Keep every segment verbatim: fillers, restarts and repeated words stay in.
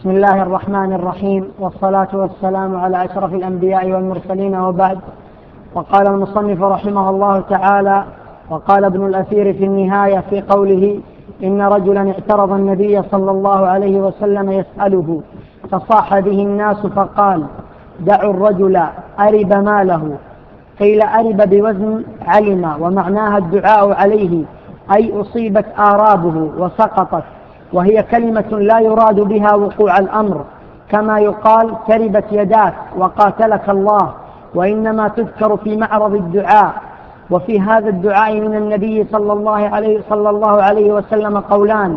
بسم الله الرحمن الرحيم، والصلاة والسلام على أشرف الأنبياء والمرسلين، وبعد. وقال المصنف رحمه الله تعالى: وقال ابن الأثير في النهاية في قوله: إن رجلا اعترض النبي صلى الله عليه وسلم يسأله، فصاح به الناس فقال: دعوا الرجل أرب ماله. قيل أرب بوزن علم، ومعناها الدعاء عليه، أي أصيبت آرابه وسقطت، وهي كلمة لا يراد بها وقوع الأمر، كما يقال تربت يداك وقاتلك الله، وإنما تذكر في معرض الدعاء. وفي هذا الدعاء من النبي صلى الله عليه, صلى الله عليه وسلم قولان: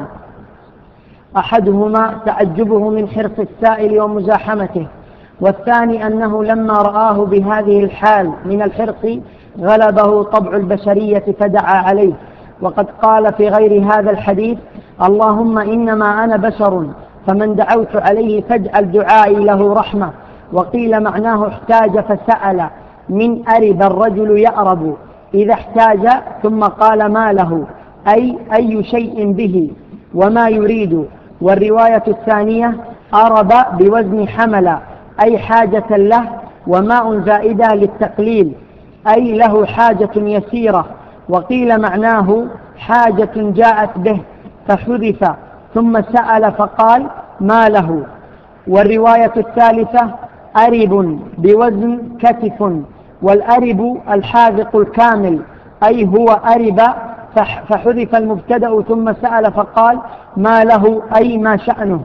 أحدهما تعجبه من حرص السائل ومزاحمته، والثاني أنه لما رآه بهذه الحال من الحرص غلبه طبع البشرية فدعا عليه. وقد قال في غير هذا الحديث: اللهم إنما أنا بشر، فمن دعوت عليه فاجعل دعائي له رحمة. وقيل معناه احتاج فسأل، من أرب الرجل يأرب إذا احتاج، ثم قال ما له، أي أي شيء به وما يريد. والرواية الثانية أرب بوزن حمل، أي حاجة له، وماء زائدة للتقليل، أي له حاجة يسيرة. وقيل معناه حاجة جاءت به فحذف، ثم سأل فقال ما له. والرواية الثالثة أرب بوزن كتف، والأرب الحاذق الكامل، أي هو أرب فحذف المبتدأ ثم سأل فقال ما له، أي ما شأنه.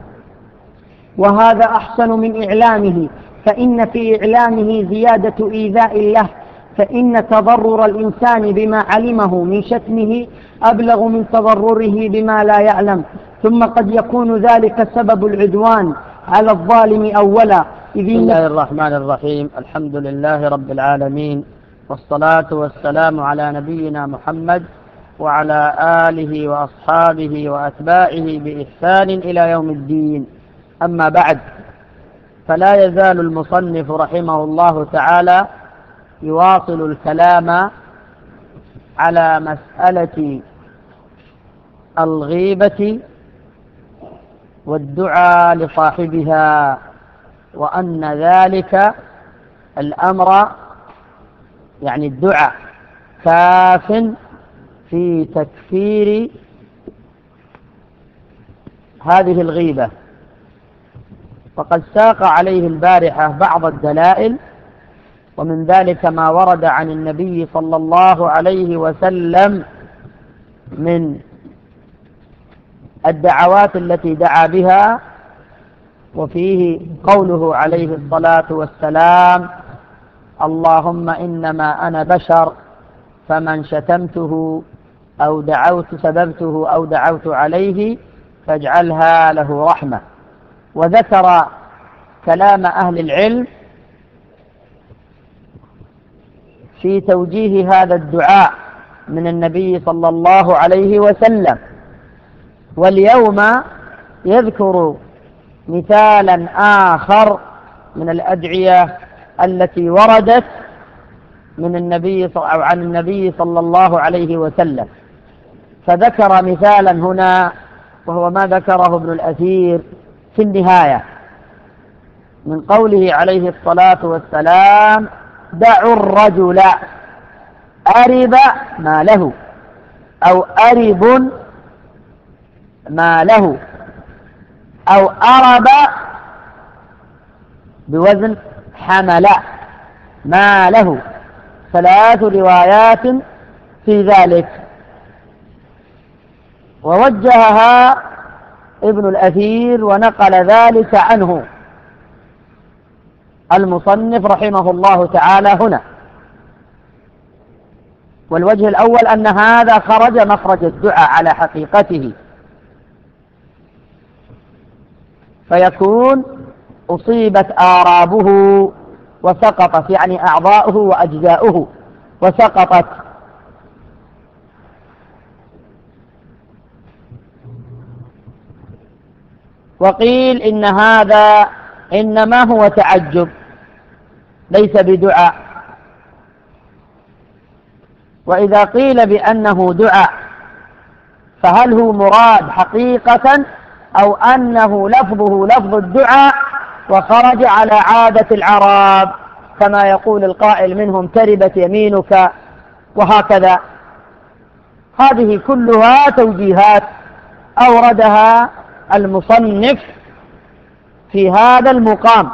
وهذا أحسن من إعلامه، فإن في إعلامه زيادة إيذاء له، فإن تضرر الإنسان بما علمه من شتمه أبلغ من تضرره بما لا يعلم. ثم قد يكون ذلك سبب العدوان على الظالم أولا. بسم الله الرحمن الرحيم. الحمد لله رب العالمين، والصلاة والسلام على نبينا محمد وعلى آله وأصحابه وأتباعه بإحسان إلى يوم الدين. أما بعد، فلا يزال المصنف رحمه الله تعالى يواصل الكلام على مسألة الغيبة والدعاء لصاحبها، وأن ذلك الأمر يعني الدعاء كاف في تكفير هذه الغيبة. وقد ساق عليه البارحة بعض الدلائل، ومن ذلك ما ورد عن النبي صلى الله عليه وسلم من الدعوات التي دعا بها، وفيه قوله عليه الصلاة والسلام: اللهم إنما أنا بشر، فمن شتمته أو دعوت سببته أو دعوت عليه فاجعلها له رحمة. وذكر كلام أهل العلم في توجيه هذا الدعاء من النبي صلى الله عليه وسلم. واليوم يذكر مثالا آخر من الأدعية التي وردت من النبي أو عن النبي صلى الله عليه وسلم. فذكر مثالا هنا، وهو ما ذكره ابن الأثير في النهاية من قوله عليه الصلاة والسلام: دعوا الرجل أرب ما له، أو أرب ما له، أو أرب بوزن حمل ما له. ثلاث روايات في ذلك، ووجهها ابن الأثير ونقل ذلك عنه المصنف رحمه الله تعالى هنا. والوجه الأول أن هذا خرج مخرج الدعاء على حقيقته، فيكون أصيبت آرابه وسقطت، يعني أعضاؤه وأجزاؤه وسقطت. وقيل إن هذا إنما هو تعجب ليس بدعاء. وإذا قيل بأنه دعاء فهل هو مراد حقيقة أو أنه لفظه لفظ الدعاء وخرج على عادة العرب كما يقول القائل منهم تربت يمينك وهكذا. هذه كلها توجيهات أوردها المصنف في هذا المقام.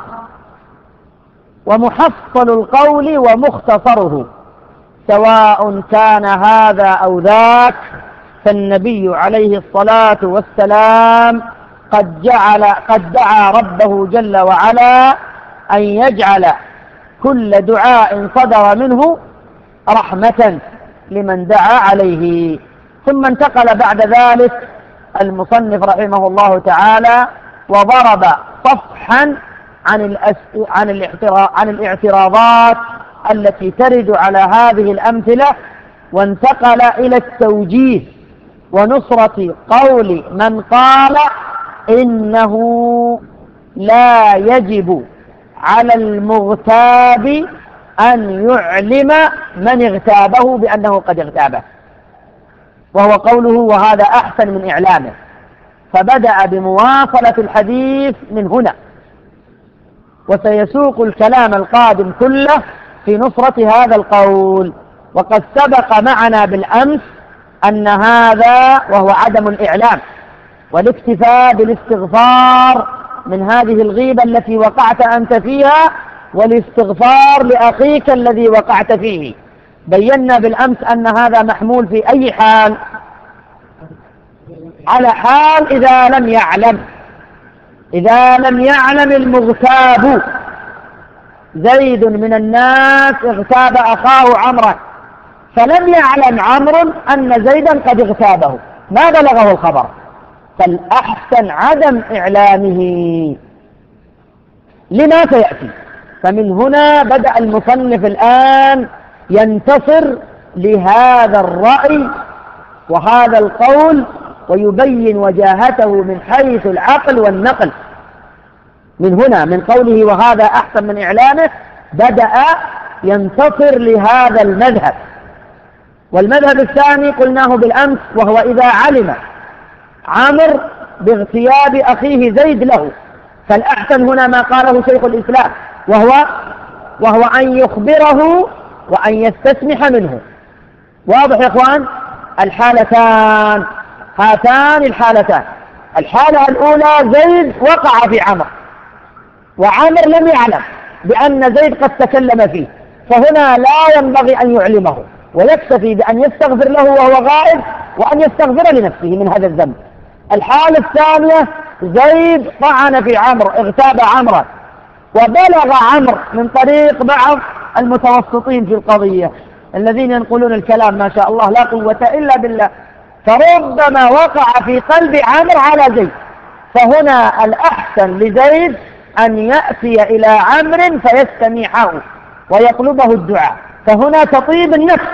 ومحصل القول ومختصره سواء كان هذا أو ذاك، فالنبي عليه الصلاة والسلام قد جعل قد دعا ربه جل وعلا أن يجعل كل دعاء صدر منه رحمة لمن دعا عليه. ثم انتقل بعد ذلك المصنف رحمه الله تعالى وضرب صفحا عن عن عن الاعتراضات التي ترد على هذه الأمثلة، وانتقل إلى التوجيه ونصرة قول من قال إنه لا يجب على المغتاب أن يعلم من اغتابه بأنه قد اغتابه، وهو قوله وهذا أحسن من إعلامه. فبدأ بمواصلة الحديث من هنا، وسيسوق الكلام القادم كله في نصرة هذا القول. وقد سبق معنا بالأمس أن هذا وهو عدم الإعلام والاكتفاء بالاستغفار من هذه الغيبة التي وقعت أنت فيها، والاستغفار لأخيك الذي وقعت فيه. بينا بالأمس أن هذا محمول في أي حال؟ على حال إذا لم يعلم إذا لم يعلم المغتاب. زيد من الناس اغتاب أخاه عمرا، فلم يعلم عمرو أن زيدا قد اغتابه، ما بلغه الخبر، فالأحسن عدم إعلامه لما سيأتي. فمن هنا بدأ المصنف الآن ينتصر لهذا الرأي وهذا القول ويبين وجاهته من حيث العقل والنقل. من هنا من قوله وهذا أحسن من إعلامه بدأ ينتصر لهذا المذهب. والمذهب الثاني قلناه بالأمس، وهو إذا علم عمرو باغتياب أخيه زيد له، فالأحسن هنا ما قاله شيخ الإسلام، وهو وهو أن يخبره وأن يستسمح منه. واضح يا إخوان؟ الحالتان هاتان الحالتان. الحالة الأولى زيد وقع في عمرو وعمر لم يعلم بأن زيد قد تكلم فيه، فهنا لا ينبغي أن يعلمه، ويكتفي بأن يستغفر له وهو غائب وأن يستغفر لنفسه من هذا الذنب. الحالة الثانية زيد طعن في عمرو، اغتاب عمرا، وبلغ عمرو من طريق بعض المتوسطين في القضية الذين ينقلون الكلام ما شاء الله لا قوة إلا بالله، فربما وقع في قلب عمرو على زيد. فهنا الأحسن لزيد أن يأتي إلى عمرو فيستميحه ويطلبه الدعاء، فهنا تطيب النفس،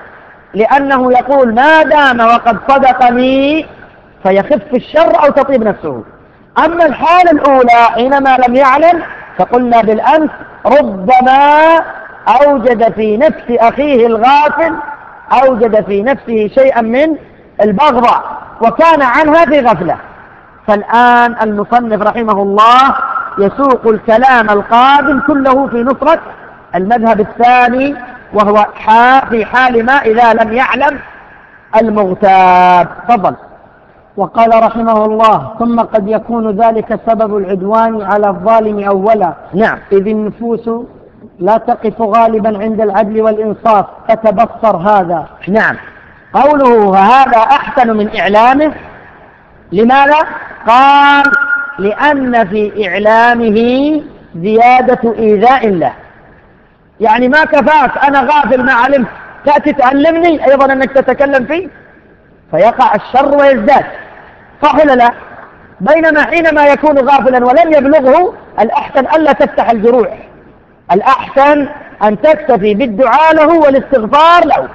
لأنه يقول ما دام وقد صدقني فيخف الشر أو تطيب نفسه. أما الحالة الأولى حينما لم يعلم فقلنا بالأمس ربما أوجد في نفس أخيه الغافل أوجد في نفسه شيئا من البغضة وكان عنها في غفلة. فالآن المصنف رحمه الله يسوق الكلام القادم كله في نصرة المذهب الثاني، وهو في حال ما إذا لم يعلم المغتاب. تفضل. وقال رحمه الله ثم قد يكون ذلك سبب العدوان على الظالم أولا. نعم. إذ النفوس لا تقف غالبا عند العدل والإنصاف فتبصر هذا. نعم. قوله هذا أحسن من إعلامه، لماذا؟ قال لأن في إعلامه زيادة إيذاء له، يعني ما كفاك أنا غافل ما علمت تأتي تعلمني أيضا أنك تتكلم فيه، فيقع الشر ويزداد، صح ولا لا؟ بينما حينما يكون غافلا ولم يبلغه الأحسن ألا تفتح الجروح، الأحسن أن تكتفي بالدعاء له والاستغفار له.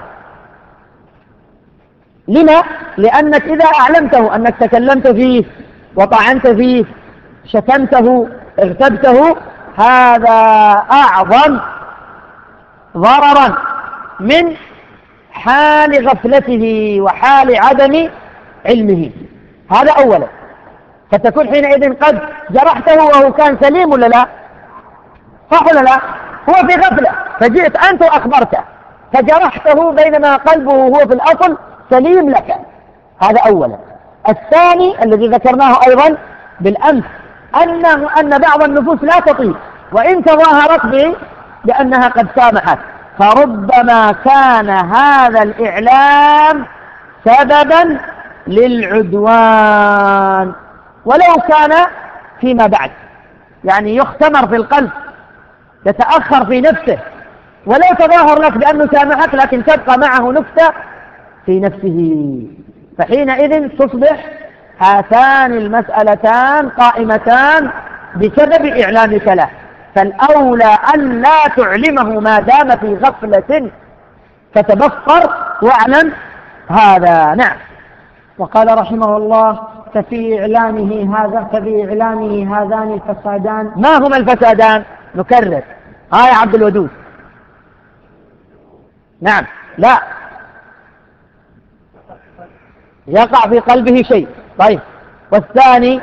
لما؟ لأنك إذا أعلمته أنك تكلمت فيه وطعنت فيه شتمته اغتبته، هذا أعظم ضررا من حال غفلته وحال عدم علمه. هذا أولا. فتكون حينئذ قد جرحته وهو كان سليم ولا لا؟ صح ولا لا؟ هو في غفلة فجئت أنت وأخبرته فجرحته بينما قلبه هو في الأصل سليم لك. هذا أولا. الثاني الذي ذكرناه أيضا بالأمس أنه أن بعض النفوس لا تطيق وإن تظاهرت به لأنها قد سامحت، فربما كان هذا الإعلام سببا للعدوان ولو كان فيما بعد، يعني يختمر في القلب، يتأخر في نفسه، ولو تظاهر لك بأنه سامحك لكن تبقى معه نكتة في نفسه، فحينئذ تصبح هاتان المسألتان قائمتان بسبب إعلامك له، فالأولى أن لا تعلمه ما دام في غفلة، فتبصر واعلم هذا. نعم. وقال رحمه الله: ففي إعلامه هذا ففي إعلامه هذان الفسادان. ما هما الفسادان؟ نكرر. ها يا عبد الودود. نعم. لا، يقع في قلبه شيء. طيب، والثاني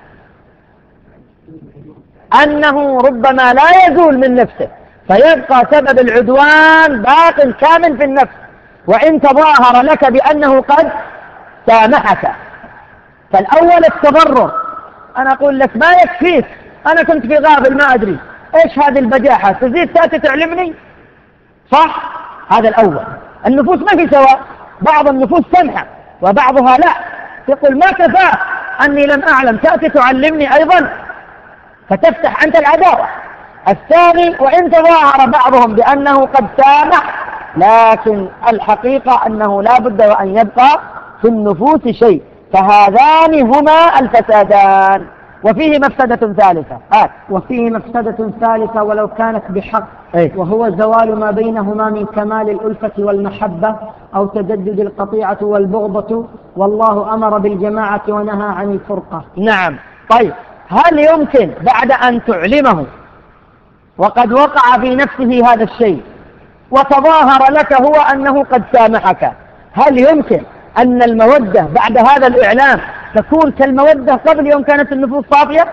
أنه ربما لا يزول من نفسه فيبقى سبب العدوان باق كامل في النفس وإن تظاهر لك بأنه قد سامحك. فالأول التضرر، أنا أقول لك ما يكفيك، أنا كنت في غافل ما أدري إيش هذه البجاحة، تزيد تأتي تعلمني؟ صح؟ هذا الأول. النفوس ما في سواء، بعض النفوس سمحة وبعضها لا، يقول ما كفاه أني لم أعلم، تأتي تعلمني أيضا، فتفتح أنت العداوة. الثاني وإن تظاهر بعضهم بأنه قد سامح لكن الحقيقة أنه لا بد وأن يبقى في النفوس شيء، فهذان هما الفسادان. وفيه مفسدة ثالثة. آه. وفيه مفسدة ثالثة ولو كانت بحق، إيه؟ وهو زوال ما بينهما من كمال الألفة والمحبة أو تجدد القطيعة والبغضة، والله أمر بالجماعة ونهى عن الفرقة. نعم. طيب، هل يمكن بعد أن تعلمه وقد وقع في نفسه هذا الشيء وتظاهر لك هو أنه قد سامحك، هل يمكن أن المودة بعد هذا الإعلام تكون كالمودة قبل يوم كانت النفوس صافية؟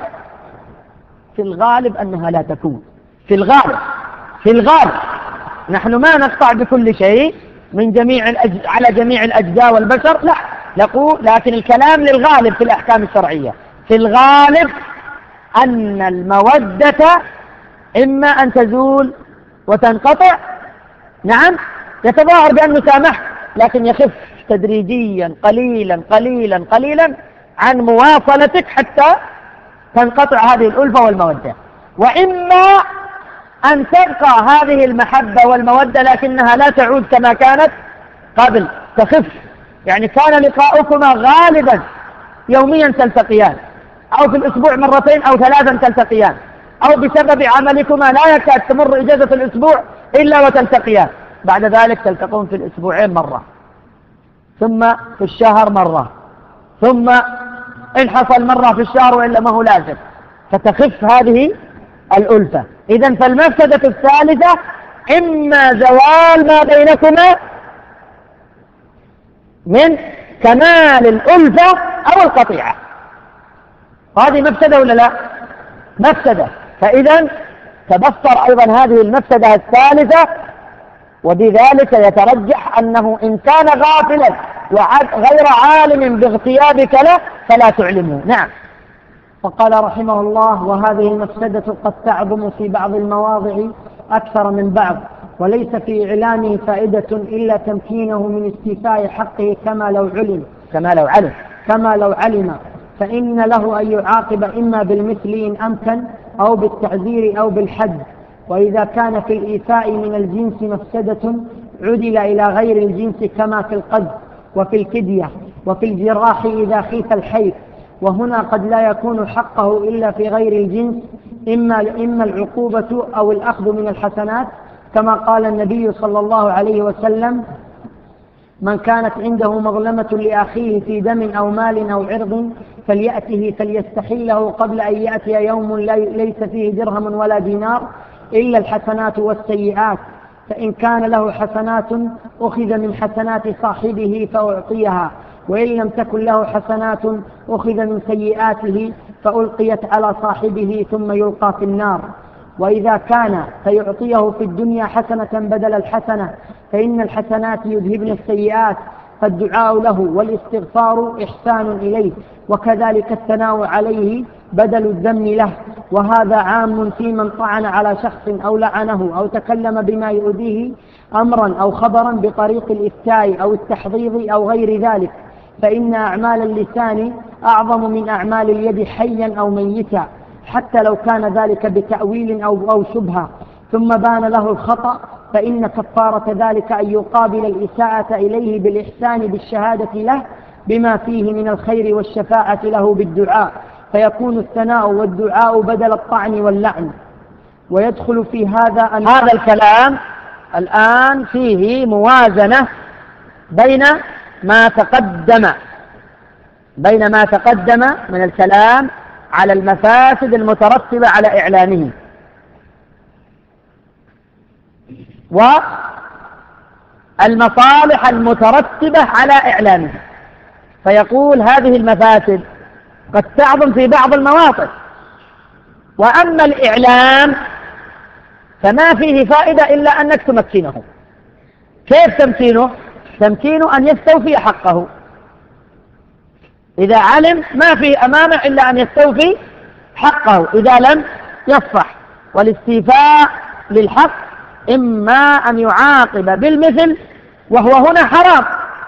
في الغالب أنها لا تكون. في الغالب في الغالب نحن ما نقطع بكل شيء من جميع الأج... على جميع الأجزاء والبشر، لا نقول، لكن الكلام للغالب في الأحكام الشرعية. في الغالب أن المودة إما أن تزول وتنقطع، نعم، يتظاهر بأنه سامح لكن يخف تدريجيا قليلا قليلا قليلا عن مواصلتك حتى تنقطع هذه الألفة والمودة، وإما أن تبقى هذه المحبة والمودة لكنها لا تعود كما كانت قبل، تخف. يعني كان لقاؤكما غالبا يوميا تلتقيان، أو في الأسبوع مرتين أو ثلاثا تلتقيان، أو بسبب عملكما لا يكاد تمر إجازة الأسبوع إلا وتلتقيان، بعد ذلك تلتقون في الأسبوعين مرة، ثم في الشهر مرة، ثم إن حصل مرة في الشهر وإلا ما هو لازم، فتخف هذه الألفة. إذن فالمفسدة الثالثة إما زوال ما بينكما من كمال الألفة أو القطيعة. هذه مفسدة ولا لا؟ مفسدة. فإذا تبصر أيضا هذه المفسدة الثالثة، وبذلك يترجح أنه إن كان غافلا وغير عالم باغتيابك له فلا تعلمه. نعم. وقال رحمه الله: وهذه المفسدة قد تعظم في بعض المواضع أكثر من بعض، وليس في إعلامه فائدة إلا تمكينه من استيفاء حقه كما لو علم كما لو علم كما لو علم فإن له أن يعاقب إما بالمثل إن أمكن أو بالتعزير أو بالحد. وإذا كان في الإيفاء من الجنس مفسدة عدل إلى غير الجنس كما في القذف وفي الفدية وفي الجراح إذا خيف الحيف، وهنا قد لا يكون حقه إلا في غير الجنس، إما, إما العقوبة أو الأخذ من الحسنات، كما قال النبي صلى الله عليه وسلم: من كانت عنده مظلمة لأخيه في دم أو مال أو عرض فليأته فليستحله قبل أن يأتي يوم ليس فيه درهم ولا دينار إلا الحسنات والسيئات، فإن كان له حسنات أخذ من حسنات صاحبه فأعطيها، وإن لم تكن له حسنات أخذ من سيئاته فألقيت على صاحبه ثم يلقى في النار. وإذا كان فيعطيه في الدنيا حسنة بدل الحسنة فإن الحسنات يذهبن السيئات، فالدعاء له والاستغفار إحسان إليه، وكذلك الثناء عليه بدل الذم له. وهذا عام في من طعن على شخص أو لعنه أو تكلم بما يؤذيه أمرا أو خبرا بطريق الإفتاء أو التحضيض أو غير ذلك، فإن أعمال اللسان أعظم من أعمال اليد حيا أو ميتا، حتى لو كان ذلك بتأويل أو, أو شبهة ثم بان له الخطأ، فإن كفارة ذلك أن يقابل الإساءة إليه بالإحسان بالشهادة له بما فيه من الخير والشفاعة له بالدعاء، فيكون الثناء والدعاء بدل الطعن واللعن. ويدخل في هذا أن هذا الكلام الآن فيه موازنة بين ما تقدم بين ما تقدم من الكلام على المفاسد المترتبة على إعلانه والمصالح المترتبة على إعلانه. فيقول هذه المفاسد قد تعظم في بعض المواطن، وأما الإعلام فما فيه فائدة إلا أنك تمكنه. كيف تمكينه؟ تمكينه أن يستوفي حقه. إذا علم ما فيه أمامه إلا أن يستوفي حقه إذا لم يصفح. والاستيفاء للحق إما أن يعاقب بالمثل، وهو هنا حرام.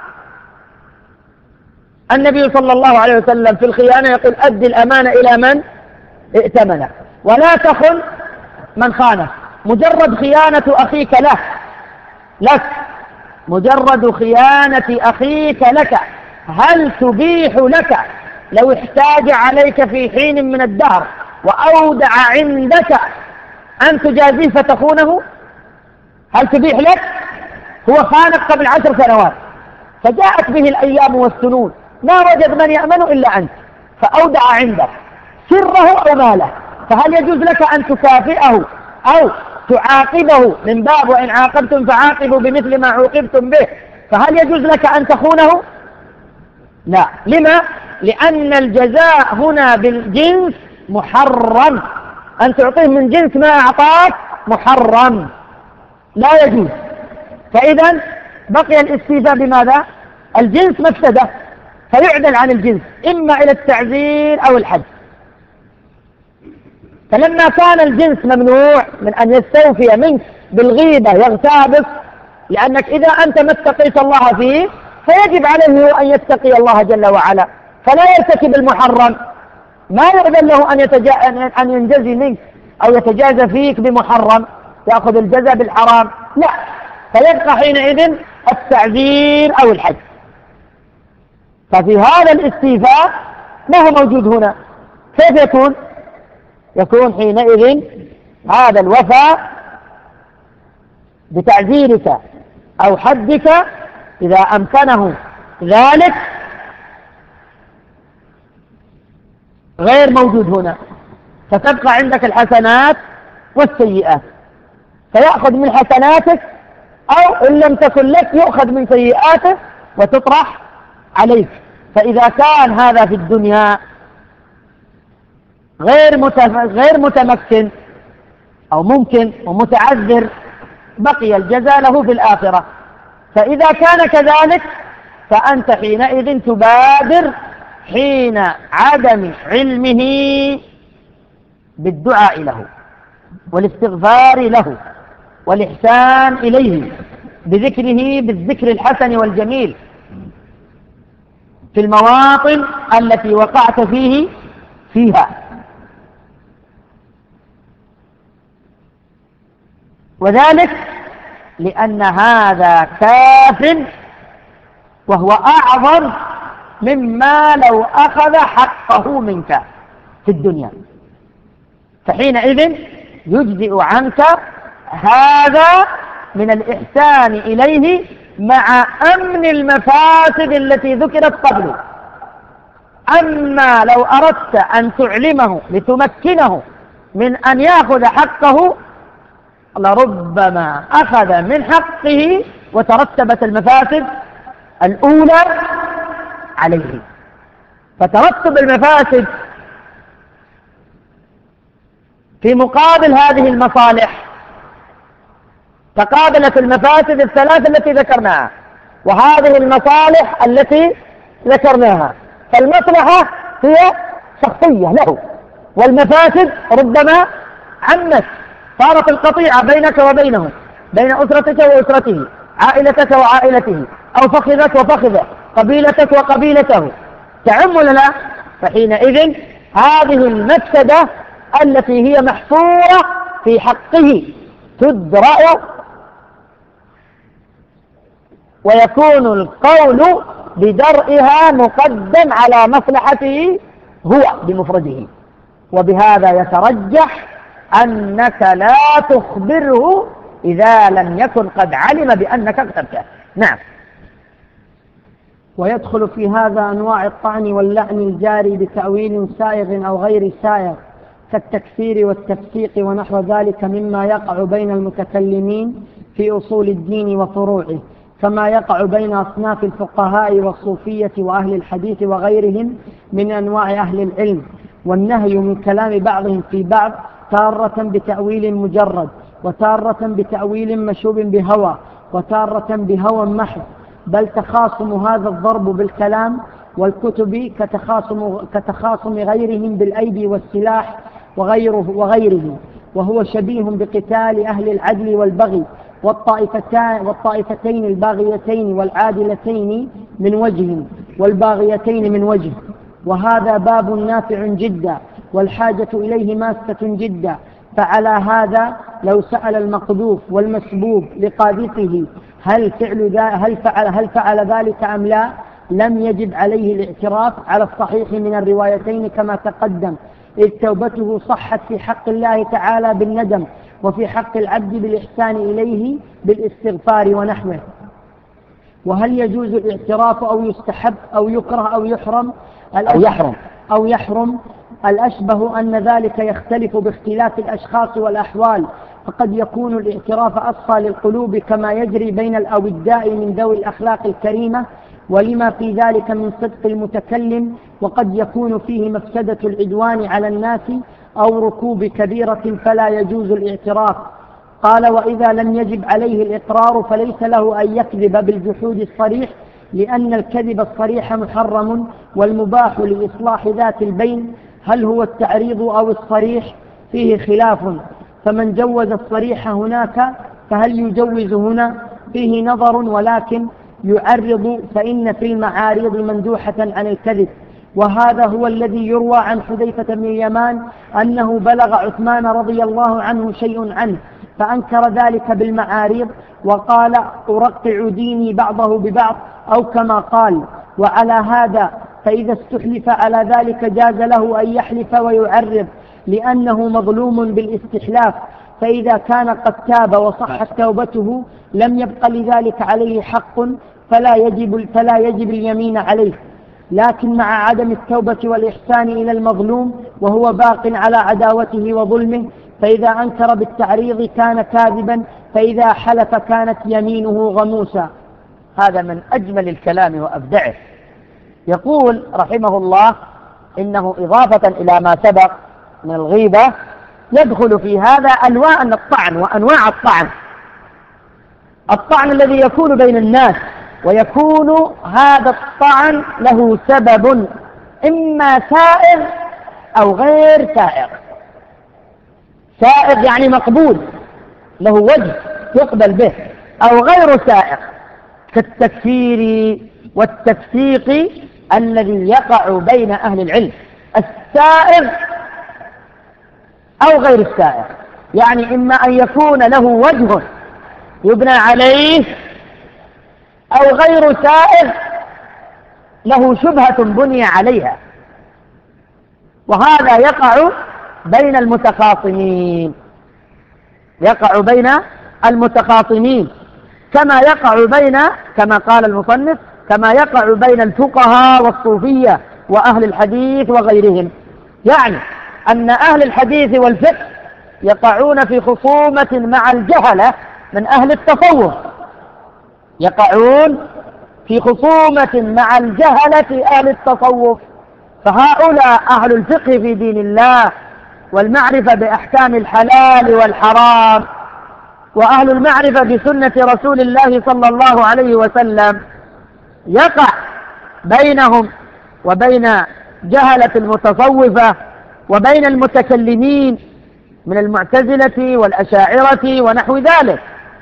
النبي صلى الله عليه وسلم في الخيانة يقول أدي الأمانة إلى من ائتمنه ولا تخن من خانه. مجرد خيانة أخيك له لك مجرد خيانة أخيك لك هل تبيح لك لو احتاج عليك في حين من الدهر وأودع عندك أن تجازيه فتخونه؟ هل تبيح لك؟ هو خانك قبل عشر سنوات فجاءت به الأيام والسنون ما وجد من يأمن إلا أنت، فأودع عندك سره أو ماله، فهل يجوز لك أن تكافئه أو تعاقبه من باب وإن عاقبتم فعاقبوا بمثل ما عوقبتم به؟ فهل يجوز لك أن تخونه؟ لا. لما؟ لأن الجزاء هنا بالجنس محرم، أن تعطيه من جنس ما أعطاك محرم لا يجوز. فإذا بقي الاستيفاء بماذا؟ الجنس مفسدة فيعدل عن الجنس إما إلى التعزير أو الحد. فلما كان الجنس ممنوع من أن يستوفي منك بالغيبة يغتابك، لأنك إذا أنت ما اتقيت الله فيه فيجب عليه أن يتقي الله جل وعلا، فلا يرتكب المحرم. ما يؤذن له أن, يتجا... أن ينجزي منك أو يتجازى فيك بمحرم يأخذ الجزاء بالحرام، لا، فيبقى حينئذ التعذير أو الحد. ففي هذا الاستيفاء ما هو موجود هنا. كيف يكون؟ يكون حينئذ هذا الوفاء بتعذيرك أو حدك إذا أمكنه ذلك غير موجود هنا، فتبقى عندك الحسنات والسيئات، فيأخذ من حسناتك أو إن لم تكن لك يؤخذ من سيئاته وتطرح عليك. فإذا كان هذا في الدنيا غير غير متمكن أو ممكن ومتعذر بقي الجزاء له في الآخرة. فإذا كان كذلك فأنت حينئذ تبادر حين عدم علمه بالدعاء له والاستغفار له والإحسان إليه بذكره بالذكر الحسن والجميل في المواطن التي وقعت فيه فيها. وذلك لأن هذا كاف وهو أعظم مما لو أخذ حقه منك في الدنيا، فحينئذ يجزئ عنك هذا من الإحسان إليه مع أمن المفاسد التي ذكرت قبله. أما لو أردت أن تعلمه لتمكنه من أن يأخذ حقه لربما أخذ من حقه وترتبت المفاسد الأولى عليه. فترتب المفاسد في مقابل هذه المصالح. تقابلت المفاسد الثلاث التي ذكرناها وهذه المصالح التي ذكرناها، فالمصلحة هي شخصية له، والمفاسد ربما عمت، صارت القطيعة بينك وبينه، بين أسرتك وأسرته، عائلتك وعائلته، أو فخذك وفخذه، قبيلتك وقبيلته، تعم ولا لا؟ فحينئذ هذه المفسدة التي هي محصورة في حقه تدرأ، ويكون القول بدرئها مقدم على مصلحته هو بمفرده. وبهذا يترجح أنك لا تخبره إذا لم يكن قد علم بأنك اغتبته. نعم. ويدخل في هذا أنواع الطعن واللعن الجاري بتأويل سائغ أو غير سائغ كالتكفير والتفسيق ونحو ذلك مما يقع بين المتكلمين في أصول الدين وفروعه، كما يقع بين أصناف الفقهاء والصوفية وأهل الحديث وغيرهم من أنواع أهل العلم، والنهي من كلام بعضهم في بعض تارة بتأويل مجرد، وتارة بتأويل مشوب بهوى، وتارة بهوى محض، بل تخاصم هذا الضرب بالكلام والكتب كتخاصم, كتخاصم غيرهم بالأيدي والسلاح وغيره, وغيره وهو شبيه بقتال أهل العدل والبغي والطائفتين, والطائفتين الباغيتين والعادلتين من وجه والباغيتين من وجه. وهذا باب نافع جدا والحاجة إليه ماسة جدا. فعلى هذا لو سأل المقذوف والمسبوب لقاذفه هل فعل, هل فعل, هل فعل ذلك أم لا، لم يجب عليه الاعتراف على الصحيح من الروايتين كما تقدم، إذ توبته صحت في حق الله تعالى بالندم، وفي حق العبد بالإحسان إليه بالاستغفار ونحوه. وهل يجوز الاعتراف أو يستحب أو يكره أو يحرم أو يحرم أو يحرم الأشبه أن ذلك يختلف باختلاف الأشخاص والأحوال، فقد يكون الاعتراف أصفى للقلوب كما يجري بين الأوداء من ذوي الأخلاق الكريمة ولما في ذلك من صدق المتكلم، وقد يكون فيه مفسدة العدوان على الناس أو ركوب كبيرة فلا يجوز الاعتراف. قال: وإذا لم يجب عليه الإقرار فليس له أن يكذب بالجحود الصريح، لأن الكذب الصريح محرم، والمباح لإصلاح ذات البين هل هو التعريض أو الصريح فيه خلاف، فمن جوز الصريح هناك فهل يجوز هنا فيه نظر، ولكن يعرض فإن في المعارض مندوحة عن الكذب. وهذا هو الذي يروى عن حذيفة بن اليمان أنه بلغ عثمان رضي الله عنه شيء عنه فأنكر ذلك بالمعارض وقال: أرقع ديني بعضه ببعض، أو كما قال. وعلى هذا فإذا استحلف على ذلك جاز له أن يحلف ويعرض لأنه مظلوم بالاستحلاف، فإذا كان قد تاب وصحت توبته لم يبق لذلك عليه حق فلا يجب, فلا يجب اليمين عليه، لكن مع عدم التوبة والإحسان إلى المظلوم وهو باق على عداوته وظلمه، فإذا أنكر بالتعريض كان كاذبا، فإذا حلف كانت يمينه غموسا. هذا من أجمل الكلام وأبدعه. يقول رحمه الله إنه إضافة إلى ما سبق من الغيبة يدخل في هذا أنواع الطعن وأنواع الطعن. الطعن الذي يكون بين الناس، ويكون هذا الطعن له سبب إما سائغ أو غير سائغ. سائغ يعني مقبول له وجه يقبل به، أو غير سائغ كالتكفير والتفسيق الذي يقع بين أهل العلم. السائغ أو غير السائغ يعني إما أن يكون له وجه يبنى عليه، أو غير سائغ له شبهة بني عليها، وهذا يقع بين المتخاصمين يقع بين المتخاصمين كما يقع بين كما قال المصنف كما يقع بين الفقهاء والصوفية وأهل الحديث وغيرهم. يعني أن أهل الحديث والفقه يقعون في خصومة مع الجهلة من أهل التصوف، يقعون في خصومة مع الجهلة أهل التصوف، فهؤلاء أهل الفقه في دين الله والمعرفة بأحكام الحلال والحرام وأهل المعرفة بسنة رسول الله صلى الله عليه وسلم، يقع بينهم وبين جهلة المتصوفة وبين المتكلمين من المعتزلة والأشاعرة ونحو ذلك،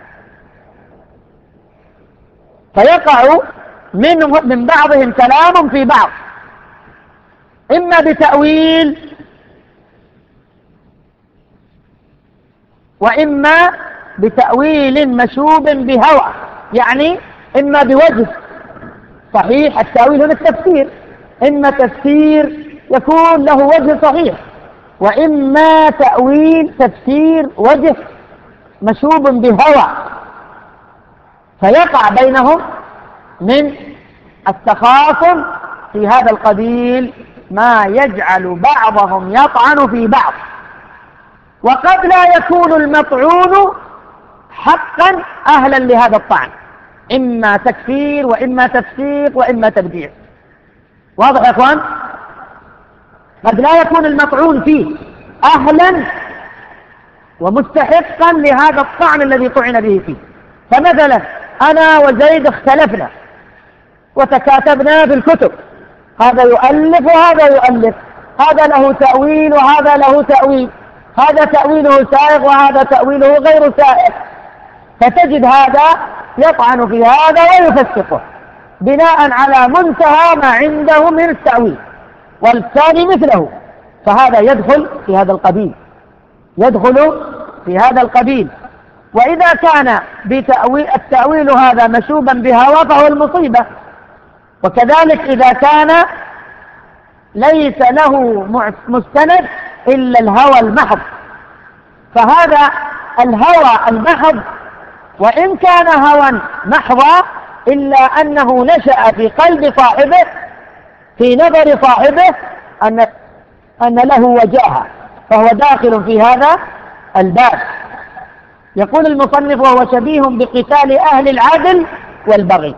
فيقع منهم من بعضهم كلام في بعض، إما بتأويل وإما بتأويل مشوب بهوى، يعني إما بوجه صحيح، التأويل هنا التفسير، إما تفسير يكون له وجه صحيح، وإما تأويل تفسير وجه مشوب بهوى، فيقع بينهم من التخاصم في هذا القبيل ما يجعل بعضهم يطعن في بعض، وقد لا يكون المطعون حقا أهلا لهذا الطعن، إما تكفير وإما تفسيق وإما تبديع. واضح يا أخوان؟ قد لا يكون المطعون فيه أهلا ومستحقا لهذا الطعن الذي طعن به فيه. فمثلا أنا وزيد اختلفنا وتكاتبنا في الكتب، هذا يؤلف وهذا يؤلف، هذا له تأويل وهذا له تأويل، هذا تأويله سائغ وهذا تأويله غير سائغ، فتجد هذا يطعن في هذا ويفسقه بناء على منتهى ما عنده من التأويل، والثاني مثله، فهذا يدخل في هذا القبيل، يدخل في هذا القبيل. وإذا كان بتأويل التأويل هذا مشوبا بهوى فهو المصيبة، وكذلك إذا كان ليس له مستند إلا الهوى المحض، فهذا الهوى المحض وإن كان هوى محضا إلا أنه نشأ في قلب صاحبه، في نظر صاحبه أن أن له وجاهة، فهو داخل في هذا الباب. يقول المصنف: وهو شبيه بقتال أهل العدل والبغي.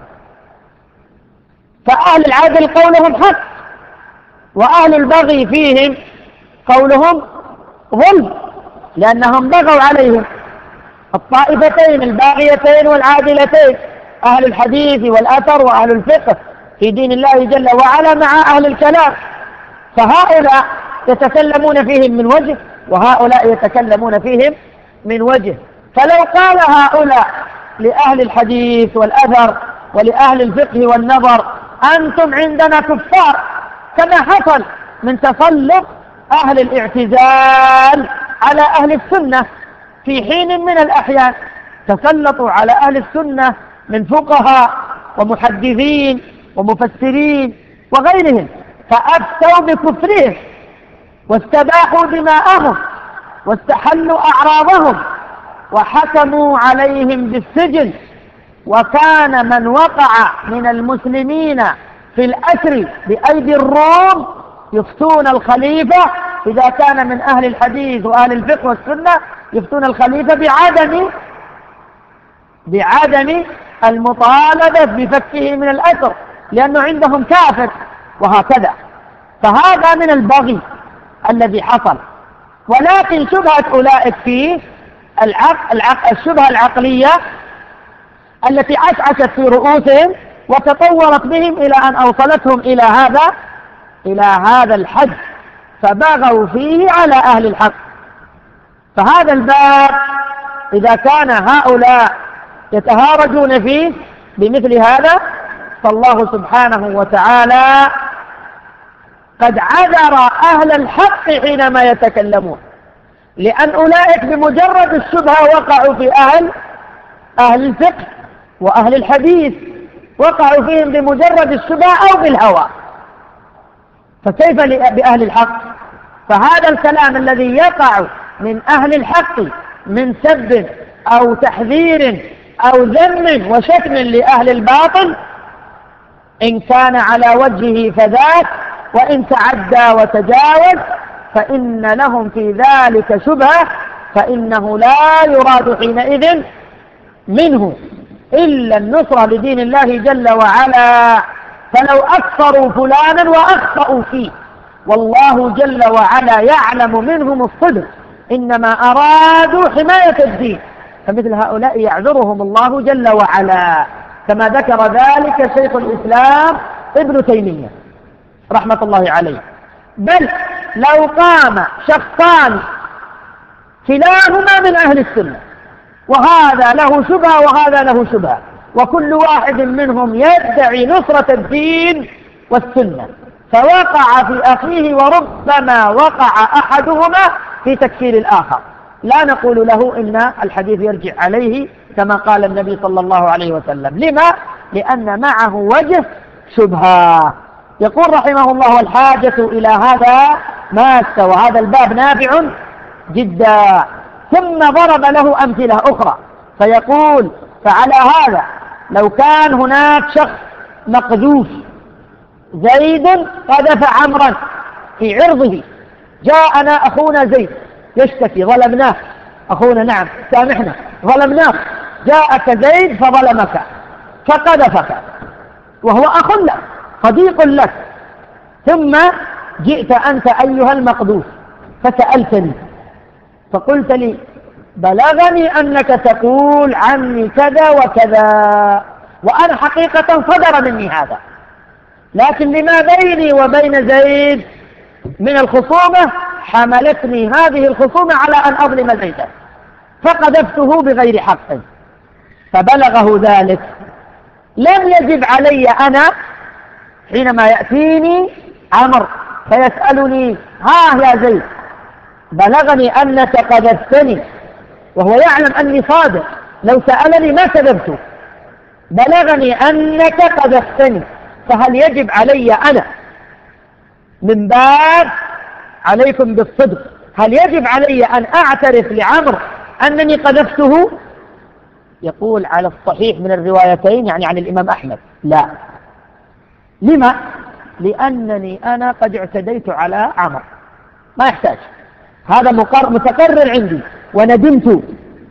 فأهل العدل قولهم حق، وأهل البغي فيهم قولهم ظلم، لأنهم بغوا عليهم الطائفتين الباغيتين والعادلتين، أهل الحديث والأثر وأهل الفقه في دين الله جل وعلا مع أهل الكلام، فهؤلاء يتكلمون فيهم من وجه وهؤلاء يتكلمون فيهم من وجه. فلو قال هؤلاء لأهل الحديث والأثر ولأهل الفقه والنظر: أنتم عندنا كفار، كما حصل من تسلط أهل الاعتزال على أهل السنة في حين من الأحيان، تسلطوا على أهل السنة من فقهاء ومحدثين ومفسرين وغيرهم، فأفتوا بكفرهم واستباحوا دماءهم واستحلوا أعراضهم وحكموا عليهم بالسجن. وكان من وقع من المسلمين في الأسر بأيدي الروم يفتون الخليفة، إذا كان من أهل الحديث وأهل الفقه والسنة يفتون الخليفة بعدم بعدم المطالبة بفكه من الأسر، لأنه عندهم كافر، وهكذا. فهذا من البغي الذي حصل. ولكن شبهة أولئك فيه العقل العقل الشبهة العقلية التي عشعشت في رؤوسهم وتطورت بهم إلى أن أوصلتهم إلى هذا إلى هذا الحد، فبغوا فيه على أهل الحق. فهذا الباب إذا كان هؤلاء يتهارجون فيه بمثل هذا، فالله سبحانه وتعالى قد عذر أهل الحق حينما يتكلمون، لأن أولئك بمجرد الشبهة وقعوا في أهل أهل الفقه وأهل الحديث، وقعوا فيهم بمجرد الشبهة أو بالهوى، فكيف بأهل الحق؟ فهذا الكلام الذي يقع من أهل الحق من سب أو تحذير أو ذم وشتم لأهل الباطل، إن كان على وجهه فذاك، وإن تعدى وتجاوز فإن لهم في ذلك شبهة، فإنه لا يراد حينئذ منه إلا النصرة لدين الله جل وعلا، فلو أكثروا فلانا وأخطأوا فيه والله جل وعلا يعلم منهم الصدق، إنما أرادوا حماية الدين، فمثل هؤلاء يعذرهم الله جل وعلا، كما ذكر ذلك شيخ الإسلام ابن تيمية رحمة الله عليه. بل لو قام شخصان كلاهما من أهل السنة وهذا له شبهة وهذا له شبهة، وكل واحد منهم يدعي نصرة الدين والسنة، فوقع في أخيه وربما وقع أحدهما في تكفير الآخر، لا نقول له إن الحديث يرجع عليه كما قال النبي صلى الله عليه وسلم. لما؟ لأن معه وجه شبهة. يقول رحمه الله: والحاجة إلى هذا ماسة، وهذا الباب نافع جدا. ثم ضرب له أمثلة أخرى فيقول: فعلى هذا لو كان هناك شخص مقذوف، زيد قذف عمرا في عرضه، جاءنا أخونا زيد يشتكي ظلمناه، أخونا نعم سامحنا ظلمناه، جاءك زيد فظلمك فقذفك وهو أخ لك صديق لك، ثم جئت أنت أيها المقذوف فسألتني فقلت لي: بلغني أنك تقول عني كذا وكذا، وأنا حقيقة صدر مني هذا، لكن لما بيني وبين زيد من الخصومة حملتني هذه الخصومة على أن أظلم زيدا فقذفته بغير حق، فبلغه ذلك. لم يجب علي أنا حينما يأتيني عمرو فيسألني: ها يا زيد بلغني أنك قذفتني، وهو يعلم أني صادق، لو سألني ما كذبت، بلغني أنك قذفتني، فهل يجب علي أنا من باب عليكم بالصدق، هل يجب علي أن أعترف لعمرو أنني قذفته؟ يقول: على الصحيح من الروايتين، يعني عن الإمام أحمد، لا. لما؟ لأنني أنا قد اعتديت على عمرو، ما يحتاج، هذا متقرر عندي، وندمت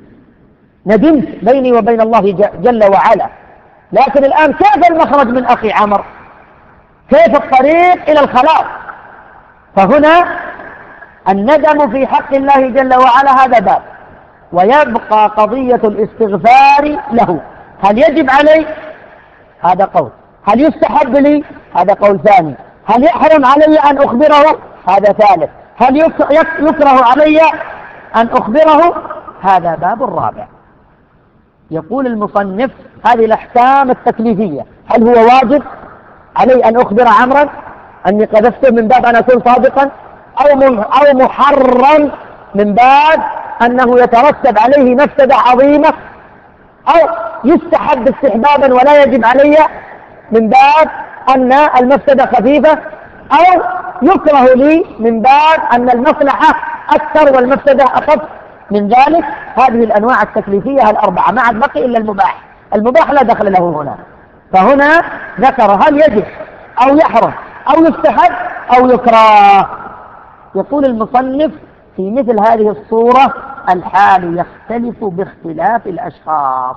ندمت بيني وبين الله جل وعلا، لكن الآن كيف المخرج من أخي عمرو؟ كيف الطريق إلى الخلاص؟ فهنا الندم في حق الله جل وعلا هذا باب، ويبقى قضية الاستغفار له. هل يجب علي؟ هذا قول. هل يستحب لي؟ هذا قول ثاني. هل يحرم علي أن أخبره؟ هذا ثالث. هل يكره علي أن أخبره؟ هذا باب الرابع. يقول المصنف: هذه الأحكام التكليفية، هل هو واجب علي أن أخبر عمرا أني قذفته من باب أن أكون صادقا، أو محرم من باب أنه يترتب عليه مفسدة عظيمة، أو يستحب استحبابا ولا يجب علي من باب أن المفسدة خفيفة، أو يكره لي من باب أن المصلحة أكثر والمفسدة أخف من ذلك. هذه الأنواع التكليفية الأربعة، ما عاد بقي إلا المباح. المباح لا دخل له هنا، فهنا ذكر هل يجب أو يحرم أو يستحب أو يكره. يقول المصنف: في مثل هذه الصورة الحال يختلف باختلاف الأشخاص.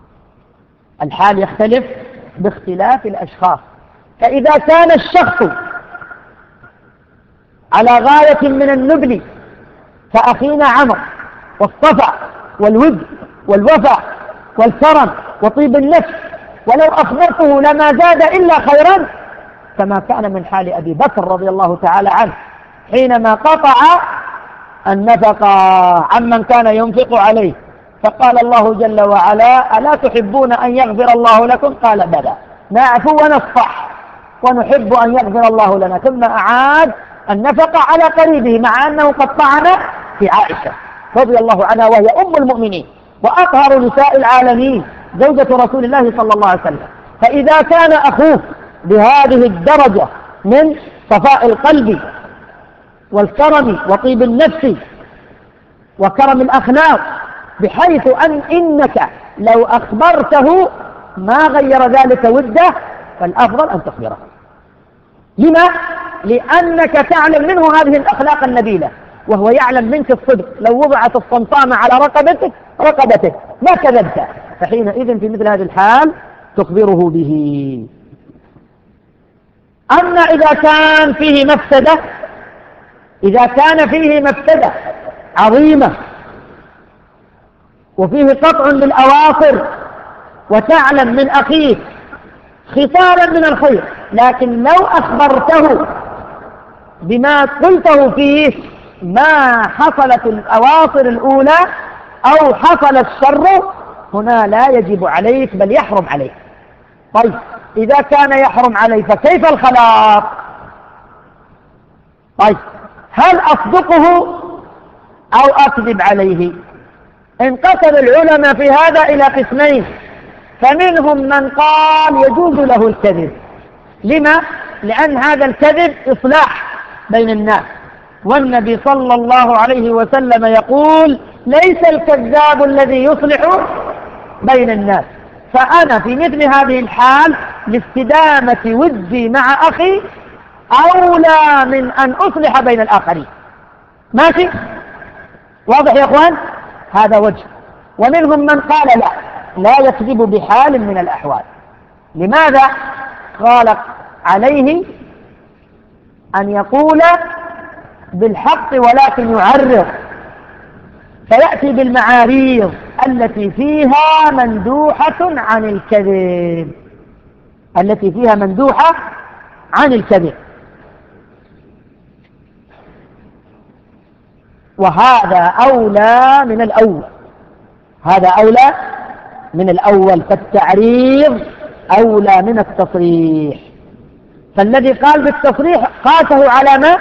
الحال يختلف باختلاف الأشخاص، فإذا كان الشخص على غاية من النبل فأخينا عمرو والصفع والود والوفاء والكرم وطيب النفس، ولو أخبرته لما زاد إلا خيرا، كما كان من حال أبي بكر رضي الله تعالى عنه حينما قطع النفقة عمن كان ينفق عليه، فقال الله جل وعلا: ألا تحبون أن يغفر الله لكم؟ قال: بلى، نعفو ونصفح ونحب أن يغفر الله لنا، ثم أعاد النفقة على قريبه مع أنه قد طعن في عائشة رضي الله عنها، وهي أم المؤمنين وأطهر نساء العالمين، زوجة رسول الله صلى الله عليه وسلم. فإذا كان أخوه بهذه الدرجة من صفاء القلب والكرم وطيب النفس وكرم الأخلاق، بحيث أن إنك لو أخبرته ما غير ذلك وده، فالأفضل أن تخبره. لما؟ لأنك تعلم منه هذه الأخلاق النبيلة، وهو يعلم منك الصدق، لو وضعت الصمصامة على رقبتك رقبتك ما كذبت، فحينئذ في مثل هذه الحال تخبره به. أما إذا كان فيه مفسدة إذا كان فيه مفسدة عظيمة وفيه قطع للأواصر وتعلم من أخيك خصالا من الخير، لكن لو أخبرته بما قلته فيه ما حصلت الأواصر الأولى أو حصل الشر، هنا لا يجب عليك بل يحرم عليك. طيب إذا كان يحرم عليه فكيف الخلاص؟ طيب هل أصدقه أو أكذب عليه؟ انقسم العلماء في هذا إلى قسمين، فمنهم من قال يجوز له الكذب. لما؟ لأن هذا الكذب إصلاح بين الناس، والنبي صلى الله عليه وسلم يقول ليس الكذاب الذي يصلح بين الناس. فأنا في مثل هذه الحال لاستدامة ودي مع أخي أولى من أن أصلح بين الآخرين. ماشي؟ واضح يا أخوان؟ هذا وجه. ومنهم من قال لا لا يكذب بحال من الأحوال. لماذا؟ قال عليه أن يقول بالحق ولكن يعرض، فيأتي بالمعاريض التي فيها مندوحة عن الكذب التي فيها مندوحة عن الكذب وهذا أولى من الأول هذا أولى من الأول فالتعريض أولى من التصريح. فالذي قال بالتصريح قاسه على ما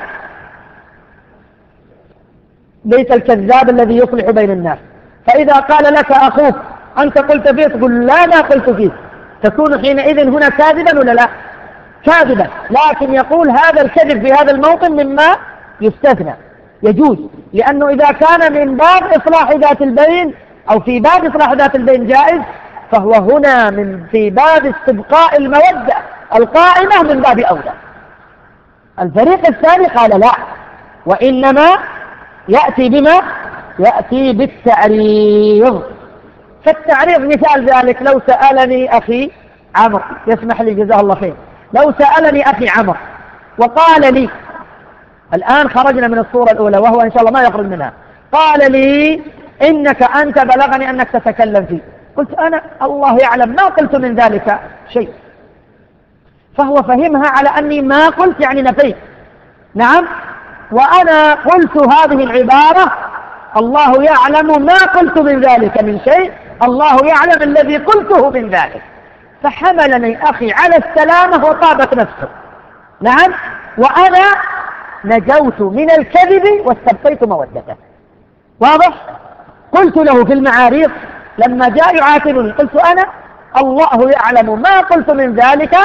ليس الكذاب الذي يصلح بين الناس. فإذا قال لك أخوك أنت قلت فيه تقول لا ما قلت فيه، تكون حينئذ هنا كاذبا ولا لا؟ كاذبا. لكن يقول هذا الكذب في هذا الموطن مما يستثنى يجوز، لأنه إذا كان من باب إصلاح ذات البين أو في باب إصلاح ذات البين جائز، فهو هنا من في باب استبقاء المودة القائمة من باب أولى. الفريق الثاني قال لا، وإنما يأتي بما يأتي بالتعريض. فالتعريض مثال ذلك لو سألني أخي عمرو، يسمح لي جزاه الله خير، لو سألني أخي عمرو وقال لي الآن خرجنا من الصورة الأولى وهو إن شاء الله ما يخرج منها، قال لي إنك أنت بلغني أنك تتكلم فيه، قلت أنا الله يعلم ما قلت من ذلك شيء، فهو فهمها على أني ما قلت يعني نفيت. نعم، وأنا قلت هذه العبارة الله يعلم ما قلت من ذلك من شيء، الله يعلم الذي قلته من ذلك، فحملني أخي على السلامة وطابت نفسه. نعم، وأنا نجوت من الكذب واستبقيت مودته. واضح؟ قلت له في المعاريض لما جاء يعاتبني قلت أنا الله يعلم ما قلت من ذلك،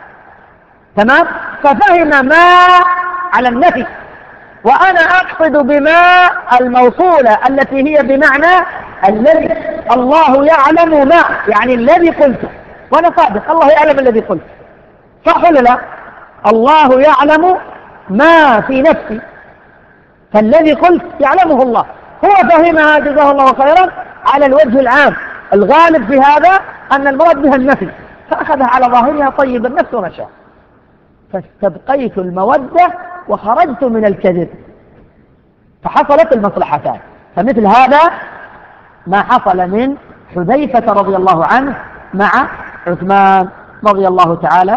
تمام، ففهم ما على النفي، وأنا أقصد بما الموصولة التي هي بمعنى الذي، الله يعلم ما يعني الذي قلته، وأنا صادق الله يعلم الذي قلت، صح ولا لا؟ الله يعلم ما في نفسي، فالذي قلت يعلمه الله. هو فهمها جزاه الله خيرا على الوجه العام الغالب في هذا أن المراد بها النفي، فأخذها على ظاهرها طيب النفس ونشاء، فاستبقيت المودة وخرجت من الكذب، فحصلت المصلحتان. فمثل هذا ما حصل من حذيفة رضي الله عنه مع عثمان رضي الله تعالى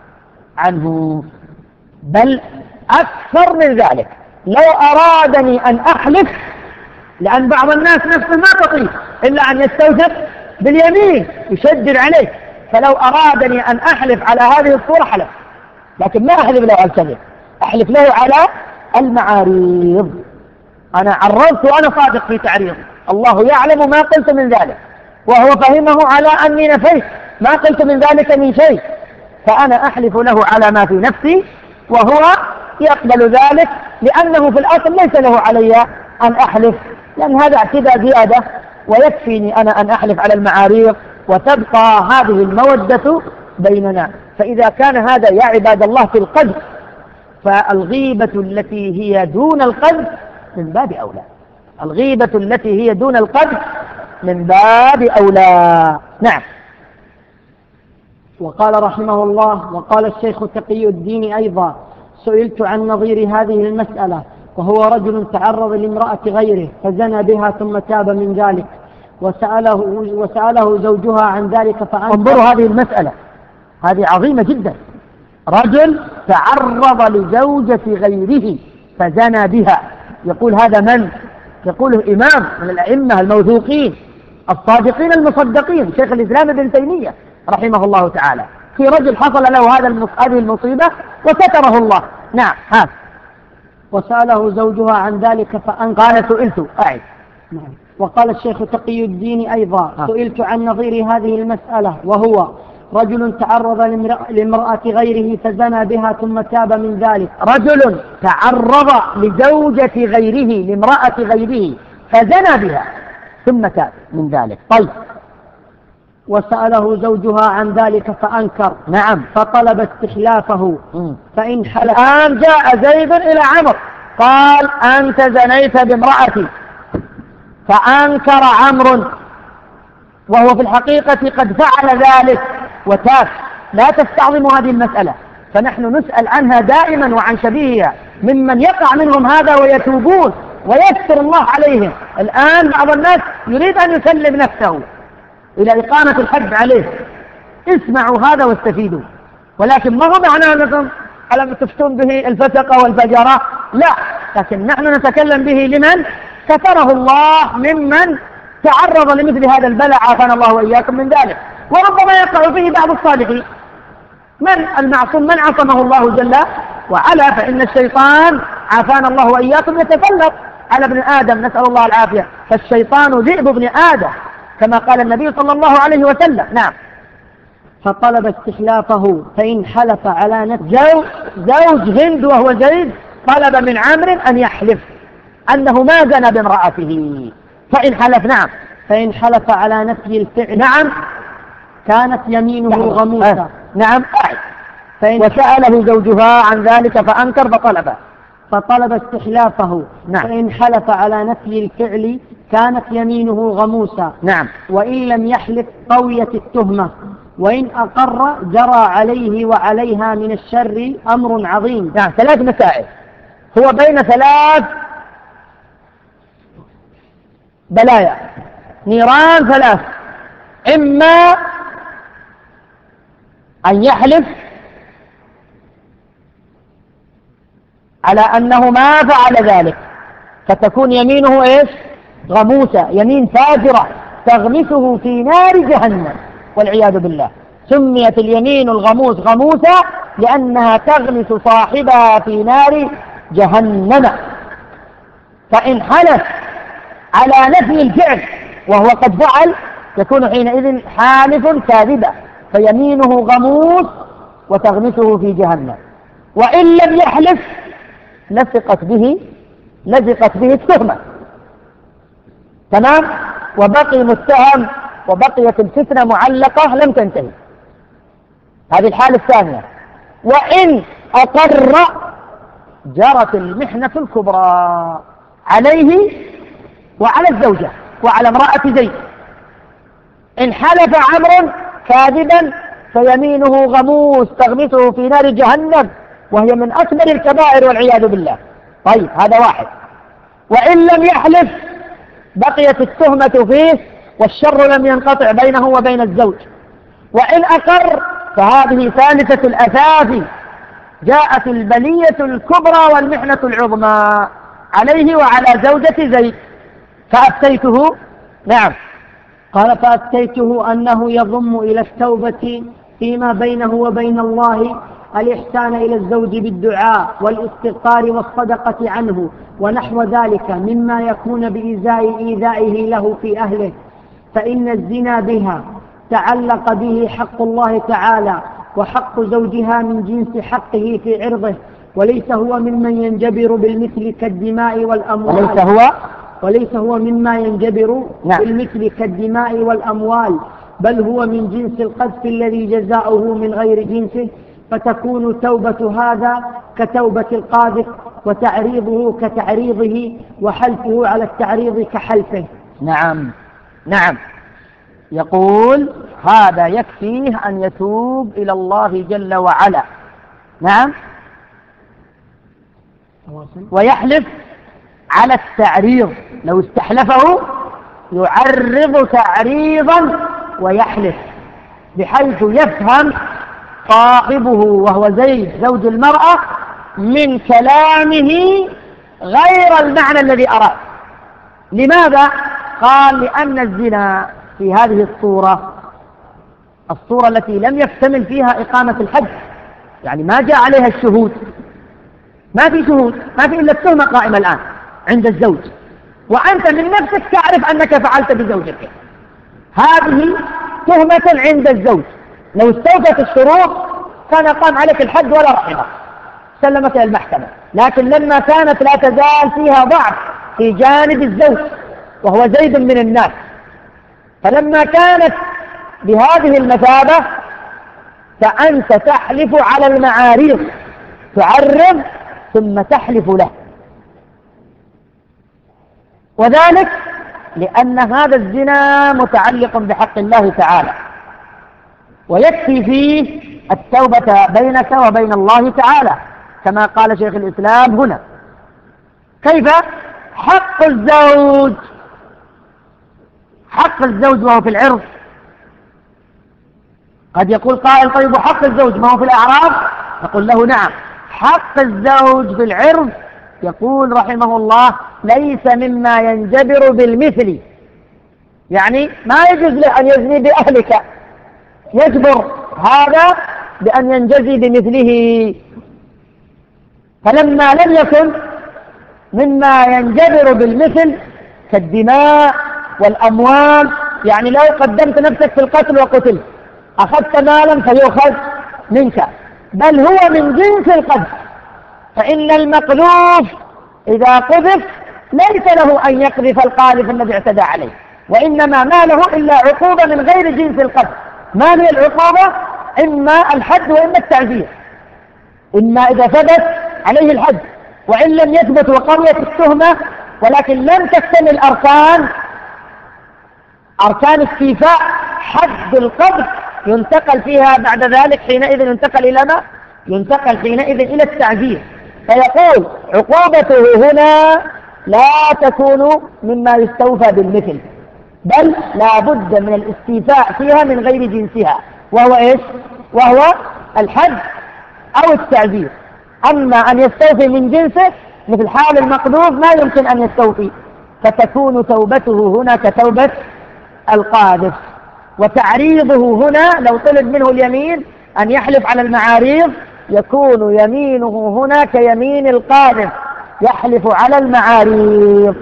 عنه، بل أكثر من ذلك. لو أرادني أن أحلف، لأن بعض الناس نفسه ما تطيق إلا أن يستوثق باليمين يشدد عليه، فلو أرادني أن أحلف على هذه الصورة حلف، لكن ما أحلف له على الكذب، أحلف له على المعاريض. أنا عرضت وأنا صادق في تعريض، الله يعلم ما قلت من ذلك، وهو فهمه على أني نفيت ما قلت من ذلك من شيء، فأنا أحلف له على ما في نفسي وهو يقبل ذلك، لأنه في الأصل ليس له علي أن أحلف، لأن هذا اعتداء زيادة، ويكفيني أنا أن أحلف على المعاريض وتبقى هذه المودة بيننا. فإذا كان هذا يا عباد الله في القذف، فالغيبة التي هي دون القذف من باب أولى. الغيبة التي هي دون القذف من باب أولى. نعم. وقال رحمه الله: وقال الشيخ تقي الدين أيضا: سئلت عن نظير هذه المسألة، وهو رجل تعرض لامرأة غيره فزنى بها ثم تاب من ذلك، وسأله, وسأله زوجها عن ذلك فأنكر. انظروا هذه المسألة، هذه عظيمة جدا. رجل تعرض لزوجة غيره فزنى بها، يقول هذا من؟ يقوله إمام من الأئمة الموثوقين الصادقين المصدقين، شيخ الإسلام ابن تيمية رحمه الله تعالى، في رجل حصل له هذا هذه المصيبة وستره الله. نعم. ها. وسأله زوجها عن ذلك فأنكر. قال سئلت أعد. نعم. وقال الشيخ تقي الدين أيضا: ها. سئلت عن نظير هذه المسألة، وهو رجل تعرض لامرأة غيره فزنى بها ثم تاب من ذلك. رجل تعرض لزوجة غيره لامرأة غيره فزنى بها ثم تاب من ذلك. طيب. وسأله زوجها عن ذلك فأنكر. نعم. فطلب استحلافه. م. فإن حلف. الآن جاء زيد إلى عمرو قال: أنت زنيت بامرأتي، فأنكر عمرو، وهو في الحقيقة قد فعل ذلك وتاب. لا تستعظموا هذه المسألة، فنحن نسأل عنها دائما وعن شبيهها ممن يقع منهم هذا ويتوبون ويستر الله عليهم. الآن بعض الناس يريد أن يسلم نفسه إلى إقامة الحد عليه. اسمعوا هذا واستفيدوا، ولكن ما هو معناه أنكم ألم تفتون به الفسقة والفجرة، لا، لكن نحن نتكلم به لمن ستره الله ممن تعرض لمثل هذا البلاء، عافانا الله وإياكم من ذلك. وربما يقع فيه بعض الصالحين. من المعصوم؟ من عصمه الله جل وعلا، فإن الشيطان عافانا الله وإياكم يتسلط على ابن آدم، نسأل الله العافية، فالشيطان ذئب ابن آدم كما قال النبي صلى الله عليه وسلم. نعم. فطلب استحلافه فإن حلف على نفسه. زوج هند وهو زيد طلب من عمرو أن يحلف أنه ما زنى بامرأته، فإن حلف. نعم. فإن حلف على نفي الفعل. نعم. كانت يمينه غموسة. أه. نعم. وسأله زوجها عن ذلك فأنكر فطلب فطلب استحلافه. نعم. فإن حلف على نفي الفعل كانت يمينه غموسة. نعم. وإن لم يحلف قويت التهمة، وإن أقر جرى عليه وعليها من الشر أمر عظيم. نعم. ثلاث مسائل، هو بين ثلاث بلايا، نيران ثلاث: إما أن يحلف على أنه ما فعل ذلك فتكون يمينه إيش؟ غموسة، يمين فاجرة تغمسه في نار جهنم والعياذ بالله. سميت اليمين الغموس غموسة لأنها تغمس صاحبها في نار جهنم. فإن حلف على نفي الفعل وهو قد فعل يكون حينئذ حالف كاذبا، فيمينه غموس وتغمسه في جهنم. وإن لم يحلف لصقت به لزقت به التهمة، تمام، وبقي متهم وبقيت الفتنة معلقة لم تنتهي. هذه الحالة الثانية. وإن أقر جرت المحنة الكبرى عليه وعلى الزوجة وعلى امرأة زيد. إن حلف عمرو كاذبا فيمينه غموس تغمسه في نار جهنم، وهي من أكبر الكبائر والعياذ بالله. طيب، هذا واحد. وإن لم يحلف بقيت التهمة فيه والشر لم ينقطع بينه وبين الزوج. وإن أقر فهذه ثالثة الأثاث، جاءت البلية الكبرى والمحنة العظمى عليه وعلى زوجة زيد. فأفتيته. نعم. قال: فأفتيته أنه يضم إلى التوبة فيما بينه وبين الله الإحسان إلى الزوج بالدعاء والاستغفار والصدقة عنه ونحو ذلك مما يكون بإزاء إيذائه له في أهله، فإن الزنا بها تعلق به حق الله تعالى وحق زوجها من جنس حقه في عرضه، وليس هو ممن ينجبر بالمثل كالدماء والأموال وليس هو وليس هو مما ينجبر نعم. بالمثل كالدماء والأموال، بل هو من جنس القذف الذي جزاؤه من غير جنسه، فتكون توبة هذا كتوبة القاذف وتعريضه كتعريضه وحلفه على التعريض كحلفه. نعم نعم، يقول هذا يكفيه أن يتوب إلى الله جل وعلا. نعم، ويحلف على التعريض، لو استحلفه يعرض تعريضا ويحلف، بحيث يفهم صاحبه وهو زيد زوج المرأة من كلامه غير المعنى الذي أراد. لماذا؟ قال لأن الزنا في هذه الصورة، الصورة التي لم يكتمل فيها إقامة الحد، يعني ما جاء عليها الشهود، ما في شهود، ما في إلا التهمة قائمة الآن عند الزوج، وأنت من نفسك تعرف أنك فعلت بزوجك، هذه تهمة عند الزوج. لو استوفت الشروط كان قام عليك الحد ولا رحمه، سلمت إلى المحكمة. لكن لما كانت لا تزال فيها ضعف في جانب الزوج وهو زيد من الناس، فلما كانت بهذه المثابة فأنت تحلف على المعاريض، تعرض ثم تحلف له، وذلك لأن هذا الزنا متعلق بحق الله تعالى، ويكفي فيه التوبة بينك وبين الله تعالى كما قال شيخ الإسلام هنا. كيف؟ حق الزوج، حق الزوج وهو في العرض. قد يقول قائل طيب وحق الزوج ما هو في الأعراض؟ نقول له نعم، حق الزوج في العرض يقول رحمه الله ليس مما ينجبر بالمثل، يعني ما يجوز له أن يزني بأهلك، يجبر هذا بأن ينجزي بمثله. فلما لم يكن مما ينجبر بالمثل كالدماء والأموال، يعني لو قدمت نفسك في القتل وقتلت أخذت مالا فيؤخذ منك، بل هو من جنس القذف، فإن المقذوف إذا قذف ليس له أن يقذف القاذف الذي اعتدى عليه، وإنما ما له إلا عقوبة من غير جنس القذف. ما هي العقوبة؟ إما الحد وإما التعزير، إما إذا ثبت عليه الحد، وإن لم يثبت وقويت التهمة ولكن لم تكتمل أركان أركان استيفاء حد القذف ينتقل فيها بعد ذلك، حينئذ ينتقل إلى ما؟ ينتقل حينئذ إلى التعزير. فيقول عقوبته هنا لا تكون مما يستوفى بالمثل، بل لا بد من الاستيفاء فيها من غير جنسها، وهو إيش؟ وهو الحد أو التعزير. أما أن يستوفي من جنسه مثل حال المقذوف ما يمكن أن يستوفي، فتكون توبته هنا كتوبة القاذف. وتعريضه هنا لو طلب منه اليمين أن يحلف على المعاريض يكون يمينه هنا كيمين القاذف، يحلف على المعاريض،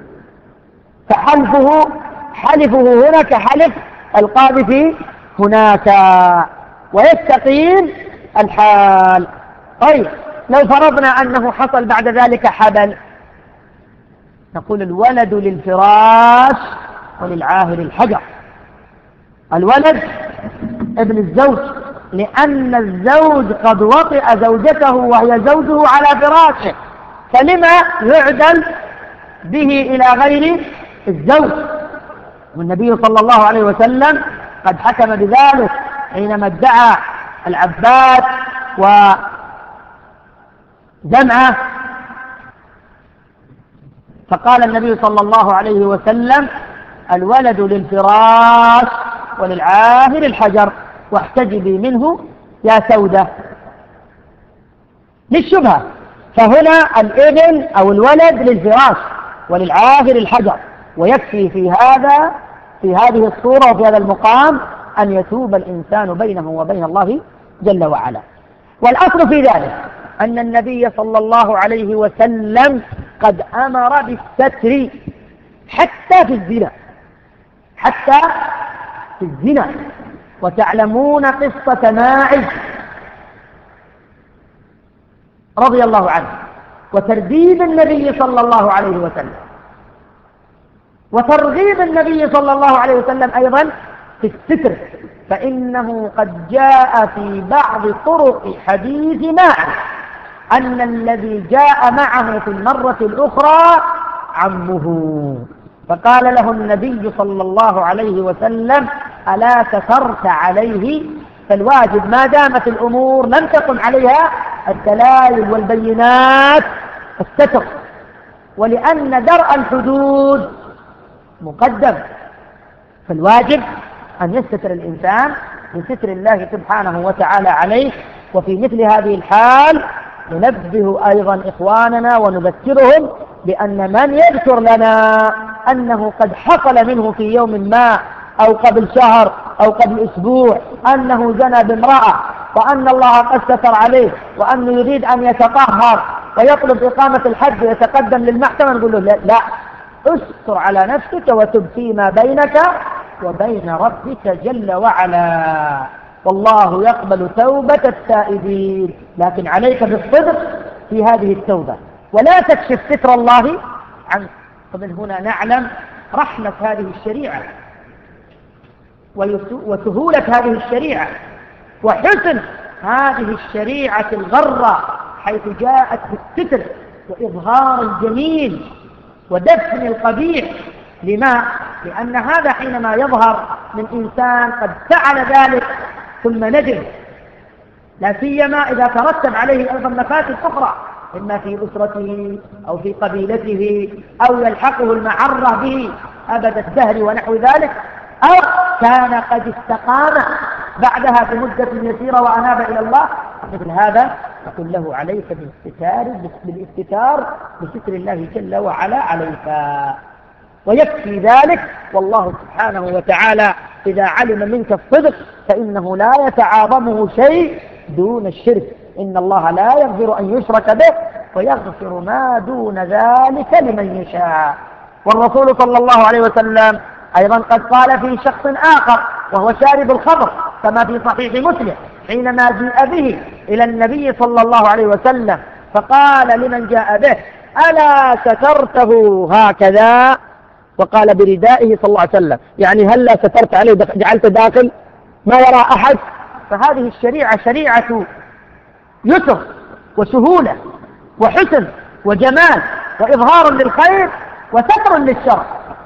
فحلفه حلفه هنا كحلف القاذف هناك، ويستقيم الحال. طيب لو فرضنا أنه حصل بعد ذلك حبل، نقول الولد للفراش وللعاهر الحجر. الولد ابن الزوج، لأن الزوج قد وطئ زوجته وهي زوجه على فراشه، فلما يعدل به إلى غير الزوج؟ والنبي صلى الله عليه وسلم قد حكم بذلك حينما ادعى العباس وجمعه، فقال النبي صلى الله عليه وسلم الولد للفراش وللعاهر الحجر واحتجبي منه يا سودة، للشبهة. فهنا الابن أو الولد للفراش وللعاهر الحجر، ويكفي في هذا في هذه الصورة وفي هذا المقام أن يتوب الإنسان بينه وبين الله جل وعلا. والأصل في ذلك أن النبي صلى الله عليه وسلم قد أمر بالستر حتى في الزنا، حتى في الزنا. وتعلمون قصة ماعز رضي الله عنه وترديد النبي صلى الله عليه وسلم، وترغيب النبي صلى الله عليه وسلم أيضا في الستر، فإنه قد جاء في بعض طرق حديث ماعز أن الذي جاء معه في المرة الأخرى عمه، فقال له النبي صلى الله عليه وسلم: ألا سترت عليه؟ فالواجب ما دامت الأمور لم تقم عليها الدلائل والبينات الستر، ولأن درء الحدود مقدم، فالواجب أن يستتر الإنسان بستر الله سبحانه وتعالى عليه. وفي مثل هذه الحال ننبه أيضا إخواننا ونذكرهم بأن من يذكر لنا أنه قد حصل منه في يوم ما أو قبل شهر أو قبل أسبوع أنه زنى بامرأة وأن الله قد ستر عليه وأنه يريد أن يتطهر ويطلب إقامة الحد ويتقدم للمحكمة، نقول له لا, لا استر على نفسك وتب فيما بينك وبين ربك جل وعلا، والله يقبل توبة التائبين. لكن عليك بالصدق في هذه التوبة ولا تكشف ستر الله عنك. فمن هنا نعلم رحمة هذه الشريعة وسهولة هذه الشريعة وحسن هذه الشريعة الغرة، حيث جاءت بالستر وإظهار الجميل ودفن القبيح. لما؟ لأن هذا حينما يظهر من إنسان قد فعل ذلك ثم ندم، لا سيما إذا ترتب عليه أيضا مفاسد أخرى، إما في أسرته أو في قبيلته أو يلحقه المعرة به أبد الدهر ونحو ذلك، أو كان قد استقام بعدها بمدة يسيرة وأناب إلى الله، مثل هذا نقول له عليك بالاستتار بالاستتار بستر الله جل وعلا عليك، ويكفي ذلك. والله سبحانه وتعالى إذا علم منك الصدق فإنه لا يتعاظمه شيء دون الشرك، إن الله لا يغفر أن يشرك به ويغفر ما دون ذلك لمن يشاء. والرسول صلى الله عليه وسلم أيضا قد قال في شخص آخر وهو شارب الخمر كما في صحيح مسلم، حينما جاء به إلى النبي صلى الله عليه وسلم فقال لمن جاء به: ألا سترته هكذا؟ وقال بردائه صلى الله عليه وسلم، يعني هل لا سترت عليه جعلت داخل ما يرى أحد؟ فهذه الشريعة شريعة يسر وسهولة وحسن وجمال وإظهار للخير وستر للشر،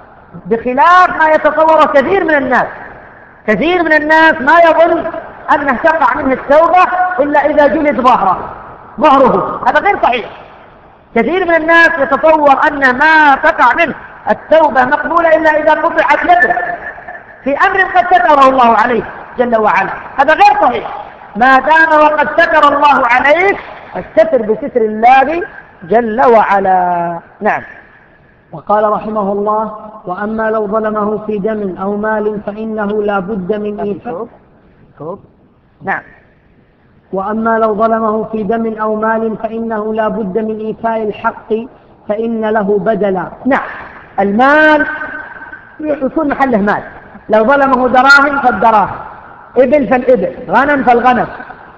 بخلاف ما يتصور كثير من الناس. كثير من الناس ما يظن أنه تقع منه التوبة إلا إذا جلد ظهره ظهره هذا غير صحيح. كثير من الناس يتصور أن ما تقع منه التوبة مقبولة إلا إذا قطعت يده في أمر قد ستره الله عليه جل وعلا، هذا غير صحيح. ما دام وقد ستر الله عليك فاستتر بستر الله جل وعلا. نعم. وقال رحمه الله: وأما لو ظلمه في دم أو مال فإنه لا بد من إيفاء. نعم. وأما لو ظلمه في دم أو مال فإنه لا بد من إيفاء الحق فإن له بدلا. نعم، المال يكون محله مال، لو ظلمه دراهم فالدراهم، إبل فالإبل، غنم فالغنم،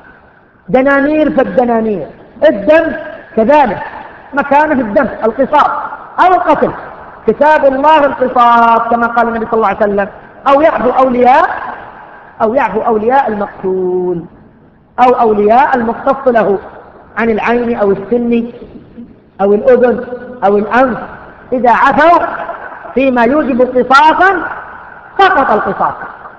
دنانير فالدنانير. الدم كذلك مكانه الدم القصاص أو القتل، كتاب الله القصاص كما قال النبي صلى الله عليه وسلم، أو يعفو أولياء أو يعفو أولياء المقتول أو أولياء المختص له عن العين أو السن أو الأذن أو الأنف، إذا عفوا فيما يوجب قصاصا سقط القصاص،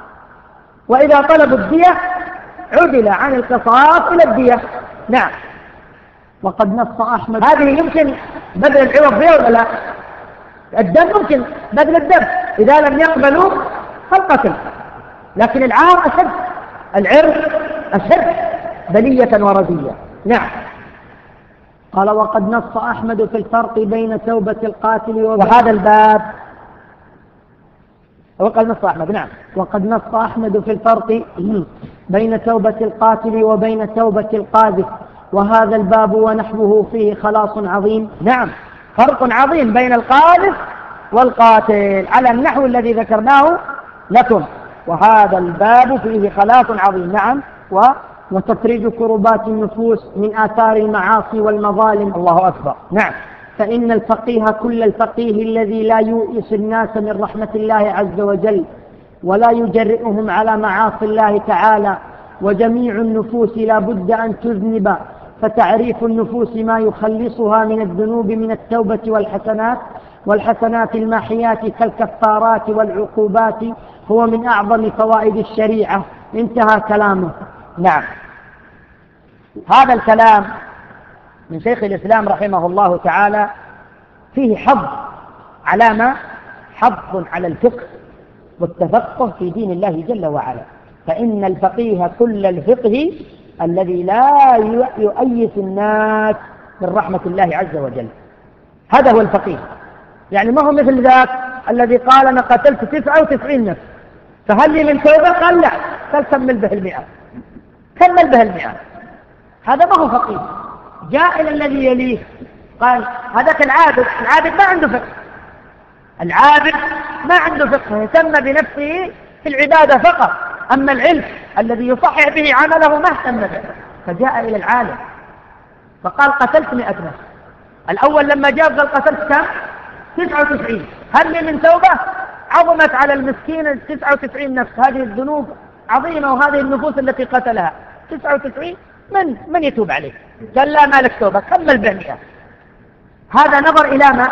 وإذا طلبوا الدية عدل عن القصاص إلى الدية. نعم. وقد نص أحمد. هذه يمكن بدل العوض فيها ولا لا؟ الدم ممكن بدل الدم إذا لم يقبلوا فالقتل، لكن العار أشد، العرض أشد بلية ورزية. نعم. قال: وقد نص أحمد في الفرق بين توبة القاتل وبين وهذا الباب. وقد نص أحمد. نعم. وقد نص أحمد في الفرق بين توبة القاتل وبين توبة القاذف، وهذا الباب ونحوه فيه خلاص عظيم. نعم، فرق عظيم بين القاذف والقاتل على النحو الذي ذكرناه لكم، وهذا الباب فيه خلاص عظيم. نعم. و وتفريج كربات النفوس من آثار المعاصي والمظالم. الله أكبر. نعم. فإن الفقيه كل الفقيه الذي لا يؤيس الناس من رحمة الله عز وجل ولا يجرئهم على معاصي الله تعالى، وجميع النفوس لا بد أن تذنب فتعريف النفوس ما يخلصها من الذنوب من التوبة والحسنات والحسنات الماحيات كالكفارات والعقوبات هو من أعظم فوائد الشريعة. انتهى كلامه. نعم، هذا الكلام من شيخ الإسلام رحمه الله تعالى فيه حظ على ما حظ على الفقه والتفقه في دين الله جل وعلا، فإن الفقيه كل الفقه الذي لا يؤيس الناس من رحمة الله عز وجل، هذا هو الفقيه. يعني ما هو مثل ذاك الذي قال أنا قتلت تسعة وتسعين نفس فهل لي من توبة؟ قال لا، قال كمل به المئة، كمل به المئة. هذا ما هو فقيه. جاء إلى الذي يليه قال هذاك العابد، العابد ما عنده فقه، العابد ما عنده فقه، يهتم بنفسه في العبادة فقط، أما العلم الذي يصحح به عمله ما اهتم به. فجاء إلى العالم فقال قتلت مئة نفس. الأول لما جاء قال قتلت كم؟ تسعة وتسعين. هل لي من توبة؟ عظمت على المسكين تسعة وتسعين نفس، هذه الذنوب عظيمة وهذه النفوس التي قتلها تسعة وتسعين، من من يتوب عليه؟ قال لا مالك توبة، كمل بمئة. هذا نظر إلى ما؟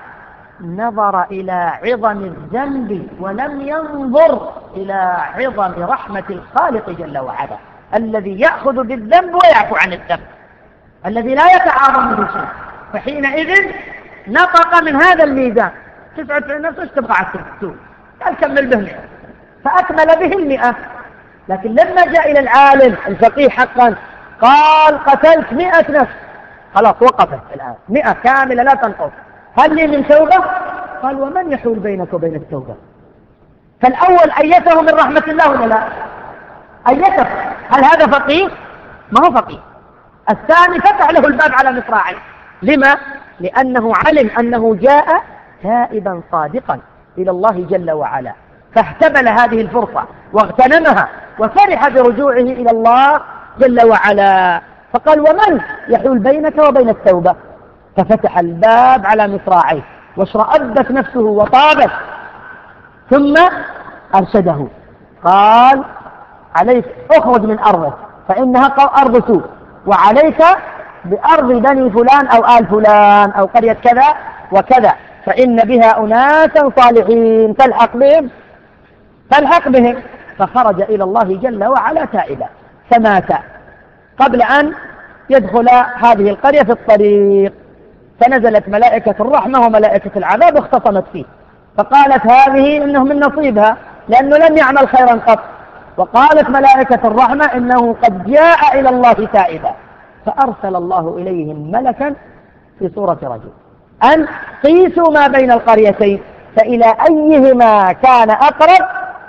نظر إلى عظم الذنب ولم ينظر إلى عظم رحمة الخالق جل وعلا الذي يأخذ بالذنب ويعفو عن الذنب، الذي لا يتعاظم به شيء. فحينئذ نطق من هذا الميزان تسعة وتسعين نفس ايش تبغى عالتوب؟ قال كمل به مئة، فأكمل به المئة. لكن لما جاء إلى العالم الفقيه حقا قال قتلت مئة نفس، خلاص وقفت الآن مئة كاملة لا تنقص، هل لي من توبة؟ قال ومن يحول بينك وبين التوبة؟ فالأول أيته من رحمة الله ولا لا؟ أيته. هل هذا فقيه؟ ما هو فقيه. الثاني فتح له الباب على مصراعيه. لما؟ لأنه علم أنه جاء تائبا صادقا إلى الله جل وعلا، فاحتمل هذه الفرصة واغتنمها وفرح برجوعه إلى الله جل وعلا، فقال ومن يحول بينك وبين التوبة؟ ففتح الباب على مصراعيه واشرأبت نفسه وطابت، ثم أرشده قال عليك اخرج من أرضك فإنها أرض سوء، وعليك بأرض بني فلان أو آل فلان أو قرية كذا وكذا، فإن بها أناسا صالحين تلحق بهم تلحق بهم. فخرج إلى الله جل وعلا تائبا، فمات قبل أن يدخل هذه القرية في الطريق، فنزلت ملائكة الرحمة وملائكة العذاب واختصمت فيه، فقالت هذه إنه من نصيبها لأنه لم يعمل خيرا قط، وقالت ملائكة الرحمة إنه قد جاء إلى الله تائبا، فأرسل الله إليهم ملكا في صورة رجل أن قيسوا ما بين القريتين فإلى أيهما كان أقرب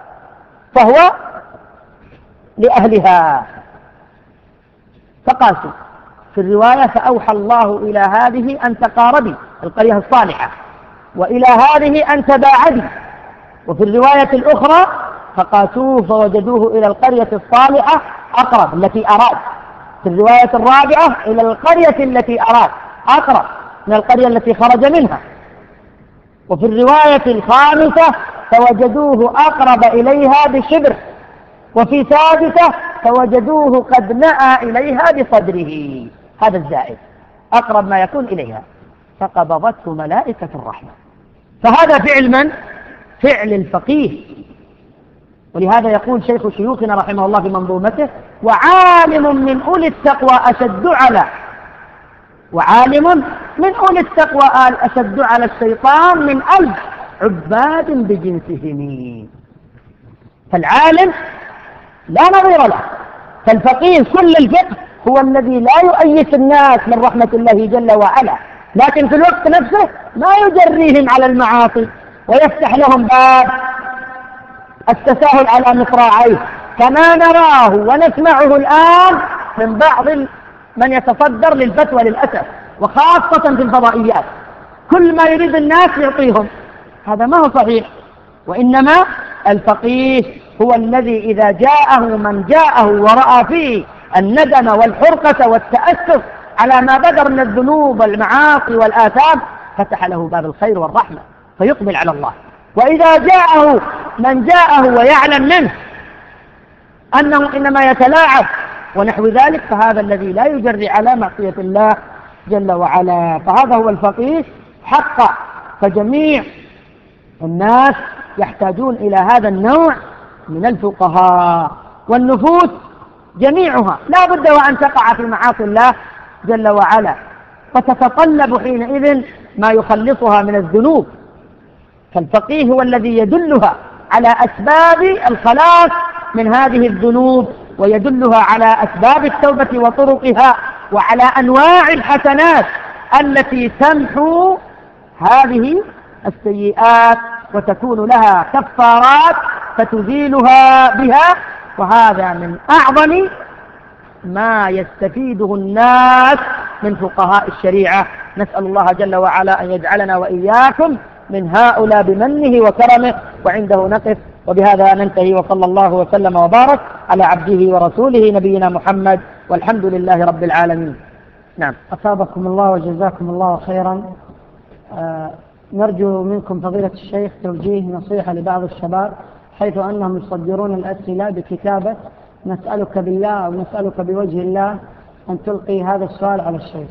فهو لأهلها، فقاسوا. في الرواية فأوحى الله إلى هذه أن تقاربي القرية الصالحة، وإلى هذه أن تباعدي. وفي الرواية الأخرى فقاسوه فوجدوه إلى القرية الصالحة أقرب التي أراد. في الرواية الرابعة إلى القرية التي أراد أقرب من القرية التي خرج منها. وفي الرواية الخامسة فوجدوه أقرب إليها بشبر. وفي سادسة فوجدوه قد نأى إليها بصدره، هذا الزائد أقرب ما يكون إليها، فقبضته ملائكة الرحمة. فهذا فعل من؟ فعل الفقيه. ولهذا يقول شيخ شيوخنا رحمه الله في منظومته وعالم من أولي التقوى أشد على وعالم من أولي التقوى أشد على الشيطان من ألف عباد بجنسهم. فالعالم لا نظير له، فالفقيه كل الفقه هو الذي لا يؤيس الناس من رحمة الله جل وعلا، لكن في الوقت نفسه ما يجريهم على المعاصي ويفتح لهم باب التساهل على مصراعيه، كما نراه ونسمعه الآن من بعض من يتصدر للفتوى للأسف، وخاصة في الفضائيات، كل ما يريد الناس يعطيهم. هذا ما هو صحيح. وإنما الفقيه هو الذي إذا جاءه من جاءه ورأى فيه الندم والحرقة والتأسف على ما بدر من الذنوب والمعاصي والآثام فتح له باب الخير والرحمة فيقبل على الله. وإذا جاءه من جاءه ويعلم منه أنه إنما يتلاعب ونحو ذلك، فهذا الذي لا يجري على معصية الله جل وعلا. فهذا هو الفقيه حقا. فجميع الناس يحتاجون إلى هذا النوع من الفقهاء، والنفوس جميعها لا بد وأن تقع في معاصي الله جل وعلا، فتتطلب حينئذ ما يخلصها من الذنوب. فالفقيه هو الذي يدلها على أسباب الخلاص من هذه الذنوب، ويدلها على أسباب التوبة وطرقها، وعلى أنواع الحسنات التي تمحو هذه السيئات وتكون لها كفارات فتزيلها بها. وهذا من أعظم ما يستفيده الناس من فقهاء الشريعة. نسأل الله جل وعلا أن يجعلنا وإياكم من هؤلاء بمنه وكرمه. وعنده نقف، وبهذا ننتهي، وصلى الله وسلم وبارك على عبده ورسوله نبينا محمد، والحمد لله رب العالمين. نعم، أصابكم الله وجزاكم الله خيرا. آه نرجو منكم فضيلة الشيخ توجيه نصيحة لبعض الشباب، حيث أنهم يصدرون الأسئلة بكتابة نسألك بالله أو نسألك بوجه الله، أن تلقي هذا السؤال على الشيخ.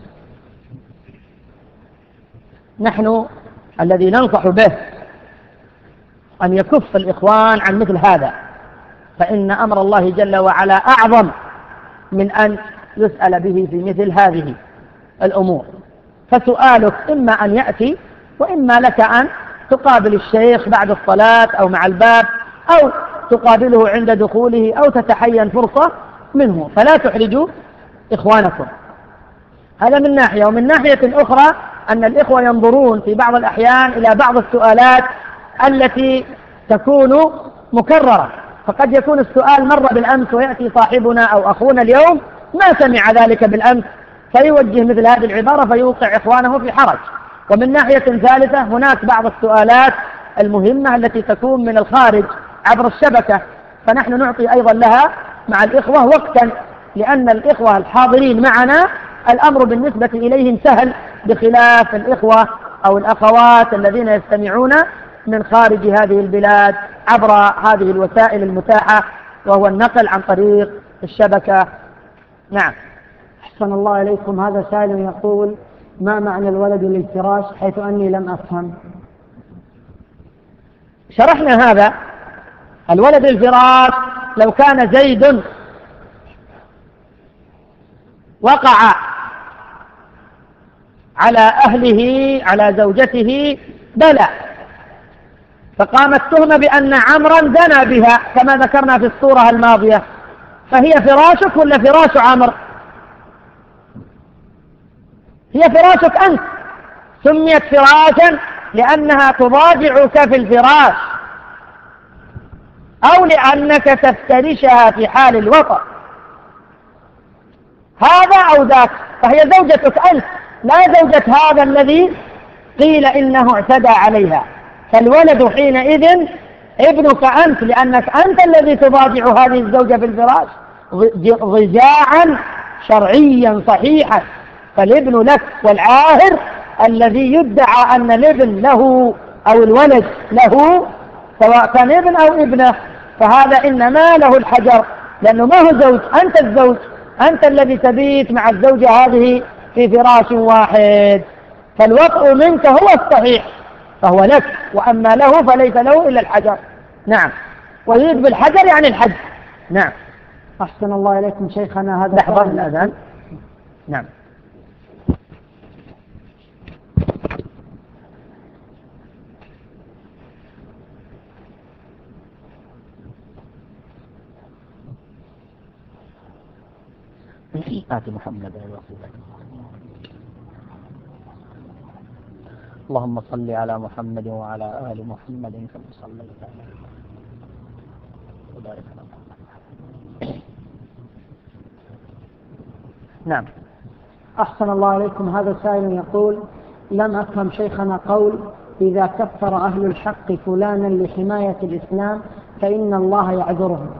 نحن الذي ننصح به أن يكف الإخوان عن مثل هذا، فإن أمر الله جل وعلا أعظم من أن يسأل به في مثل هذه الأمور. فسؤالك إما أن يأتي، وإما لك أن تقابل الشيخ بعد الصلاة أو مع الباب، أو تقابله عند دخوله، أو تتحين فرصة منه، فلا تحرجوا إخوانكم. هذا من ناحية. ومن ناحية أخرى أن الإخوة ينظرون في بعض الأحيان إلى بعض السؤالات التي تكون مكررة، فقد يكون السؤال مر بالأمس ويأتي صاحبنا أو أخونا اليوم ما سمع ذلك بالأمس، فيوجه مثل هذه العبارة فيوقع إخوانه في حرج. ومن ناحية ثالثة هناك بعض السؤالات المهمة التي تكون من الخارج عبر الشبكة، فنحن نعطي أيضا لها مع الإخوة وقتا، لأن الإخوة الحاضرين معنا الأمر بالنسبة إليهم سهل، بخلاف الإخوة أو الأخوات الذين يستمعون من خارج هذه البلاد عبر هذه الوسائل المتاحة، وهو النقل عن طريق الشبكة. نعم. أحسن الله إليكم. هذا سائل يقول: ما معنى الولد للفراش، حيث أني لم أفهم؟ شرحنا هذا. الولد للفراش لو كان زيد وقع على أهله على زوجته بلى، فقامت تهمة بأن عمرا زنى بها كما ذكرنا في الصورة الماضية، فهي فراشك ولا فراش عمرو؟ هي فراشك أنت، سميت فراشا لأنها تضاجعك في الفراش، أو لأنك تفترشها في حال الوطأ، هذا أو ذاك، فهي زوجتك أنت لا زوجة هذا الذي قيل إنه اعتدى عليها. فالولد حينئذ ابنك أنت، لأنك أنت الذي تضاجع هذه الزوجة في الفراش ضجاعا شرعيا صحيحا. فالابن لك، والعاهر الذي يدعى أن الابن له أو الولد له، سواء كان ابن أو ابنه، فهذا إنما له الحجر، لأنه ما هو زوج، أنت الزوج، أنت الذي تبيت مع الزوجة هذه في فراش واحد، فالوطء منك هو الصحيح، فهو لك، وأما له فليس له إلا الحجر. نعم، ويريد بالحجر يعني الحج. نعم. أحسن الله إليكم شيخنا. هذا لحظة الأذان. نعم. آت محمد الوسيلة. اللهم صل على محمد وعلى آل محمد كما صليت على وبارك على محمد. نعم. أحسن الله عليكم. هذا سائل يقول: لم أفهم شيخنا قول إذا كفر أهل الحق فلانا لحماية الإسلام فإن الله يعذرهم.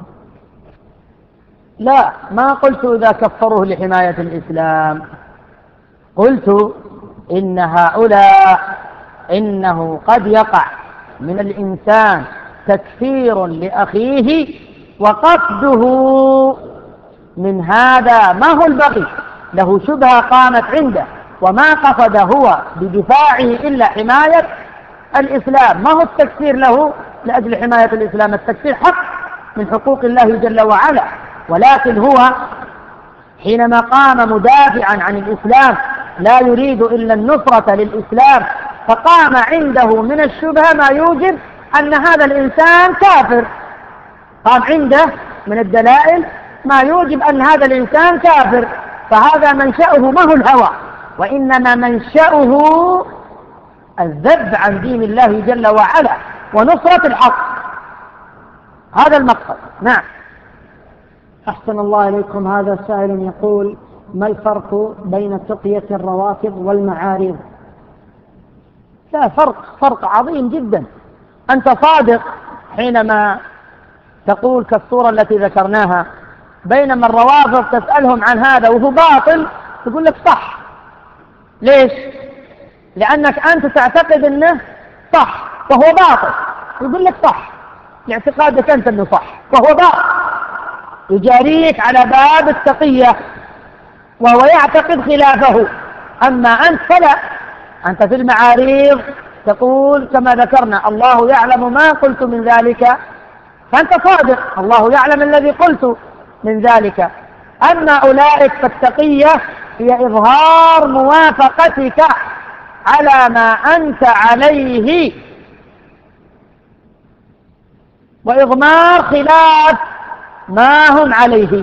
لا، ما قلت إذا كفروه لحماية الإسلام، قلت إن هؤلاء إنه قد يقع من الإنسان تكفير لأخيه وقصده من هذا ما هو البغي؟ له شبهة قامت عنده وما قصد هو بدفاعه إلا حماية الإسلام، ما هو التكفير له لأجل حماية الإسلام، التكفير حق من حقوق الله جل وعلا، ولكن هو حينما قام مدافعا عن الإسلام لا يريد إلا النصرة للإسلام، فقام عنده من الشبهة ما يوجب أن هذا الإنسان كافر، قام عنده من الدلائل ما يوجب أن هذا الإنسان كافر، فهذا منشأه ما هو الهوى، وإنما منشأه الذب عن دين الله جل وعلا ونصرة الحق، هذا المقصد. نعم. أحسن الله إليكم. هذا سائل يقول: ما الفرق بين تقية الروافض والمعارض؟ لا فرق، فرق عظيم جدا. أنت صادق حينما تقول كالصورة التي ذكرناها، بينما الروافض تسألهم عن هذا وهو باطل تقول لك صح. ليش؟ لأنك أنت تعتقد أنه صح وهو باطل، يقول لك صح لاعتقادك أنت أنه صح وهو باطل، يجاريك على باب التقية وهو يعتقد خلافه. أما أنت فلا، أنت في المعاريض تقول كما ذكرنا: الله يعلم ما قلت من ذلك، فأنت صادق، الله يعلم الذي قلت من ذلك. أما أولئك فالتقية هي إظهار موافقتك على ما أنت عليه وإضمار خلاف ما هم عليه.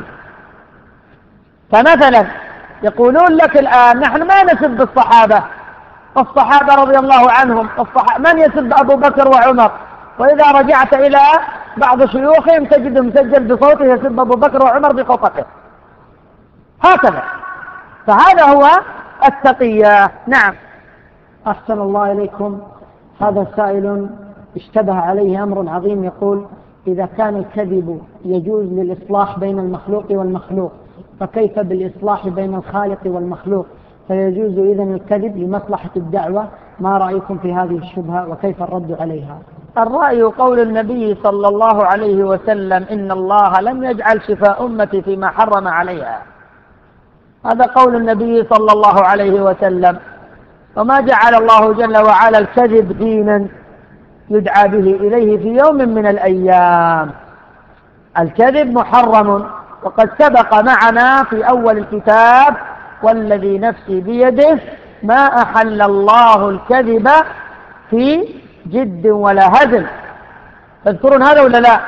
فمثلا يقولون لك الآن: نحن ما نسب الصحابة، الصحابة رضي الله عنهم، الصحابة من يسب أبو بكر وعمر؟ وإذا رجعت إلى بعض شيوخهم تجد مسجل بصوته يسب أبو بكر وعمر بخطته، هكذا. فهذا هو التقية. نعم. أحسن الله إليكم. هذا سائل اشتبه عليه أمر عظيم، يقول: إذا كان الكذب يجوز للإصلاح بين المخلوق والمخلوق، فكيف بالإصلاح بين الخالق والمخلوق؟ فيجوز إذن الكذب لمصلحة الدعوة؟ ما رأيكم في هذه الشبهة وكيف الرد عليها؟ الرأي قول النبي صلى الله عليه وسلم: إن الله لم يجعل شفاء أمتي فيما حرم عليها. هذا قول النبي صلى الله عليه وسلم، وما جعل الله جل وعلا الكذب دينا يدعى به إليه في يوم من الأيام. الكذب محرم، وقد سبق معنا في أول الكتاب: والذي نفسي بيده ما أحل الله الكذب في جد ولا هزل. تذكرون هذا ولا لا؟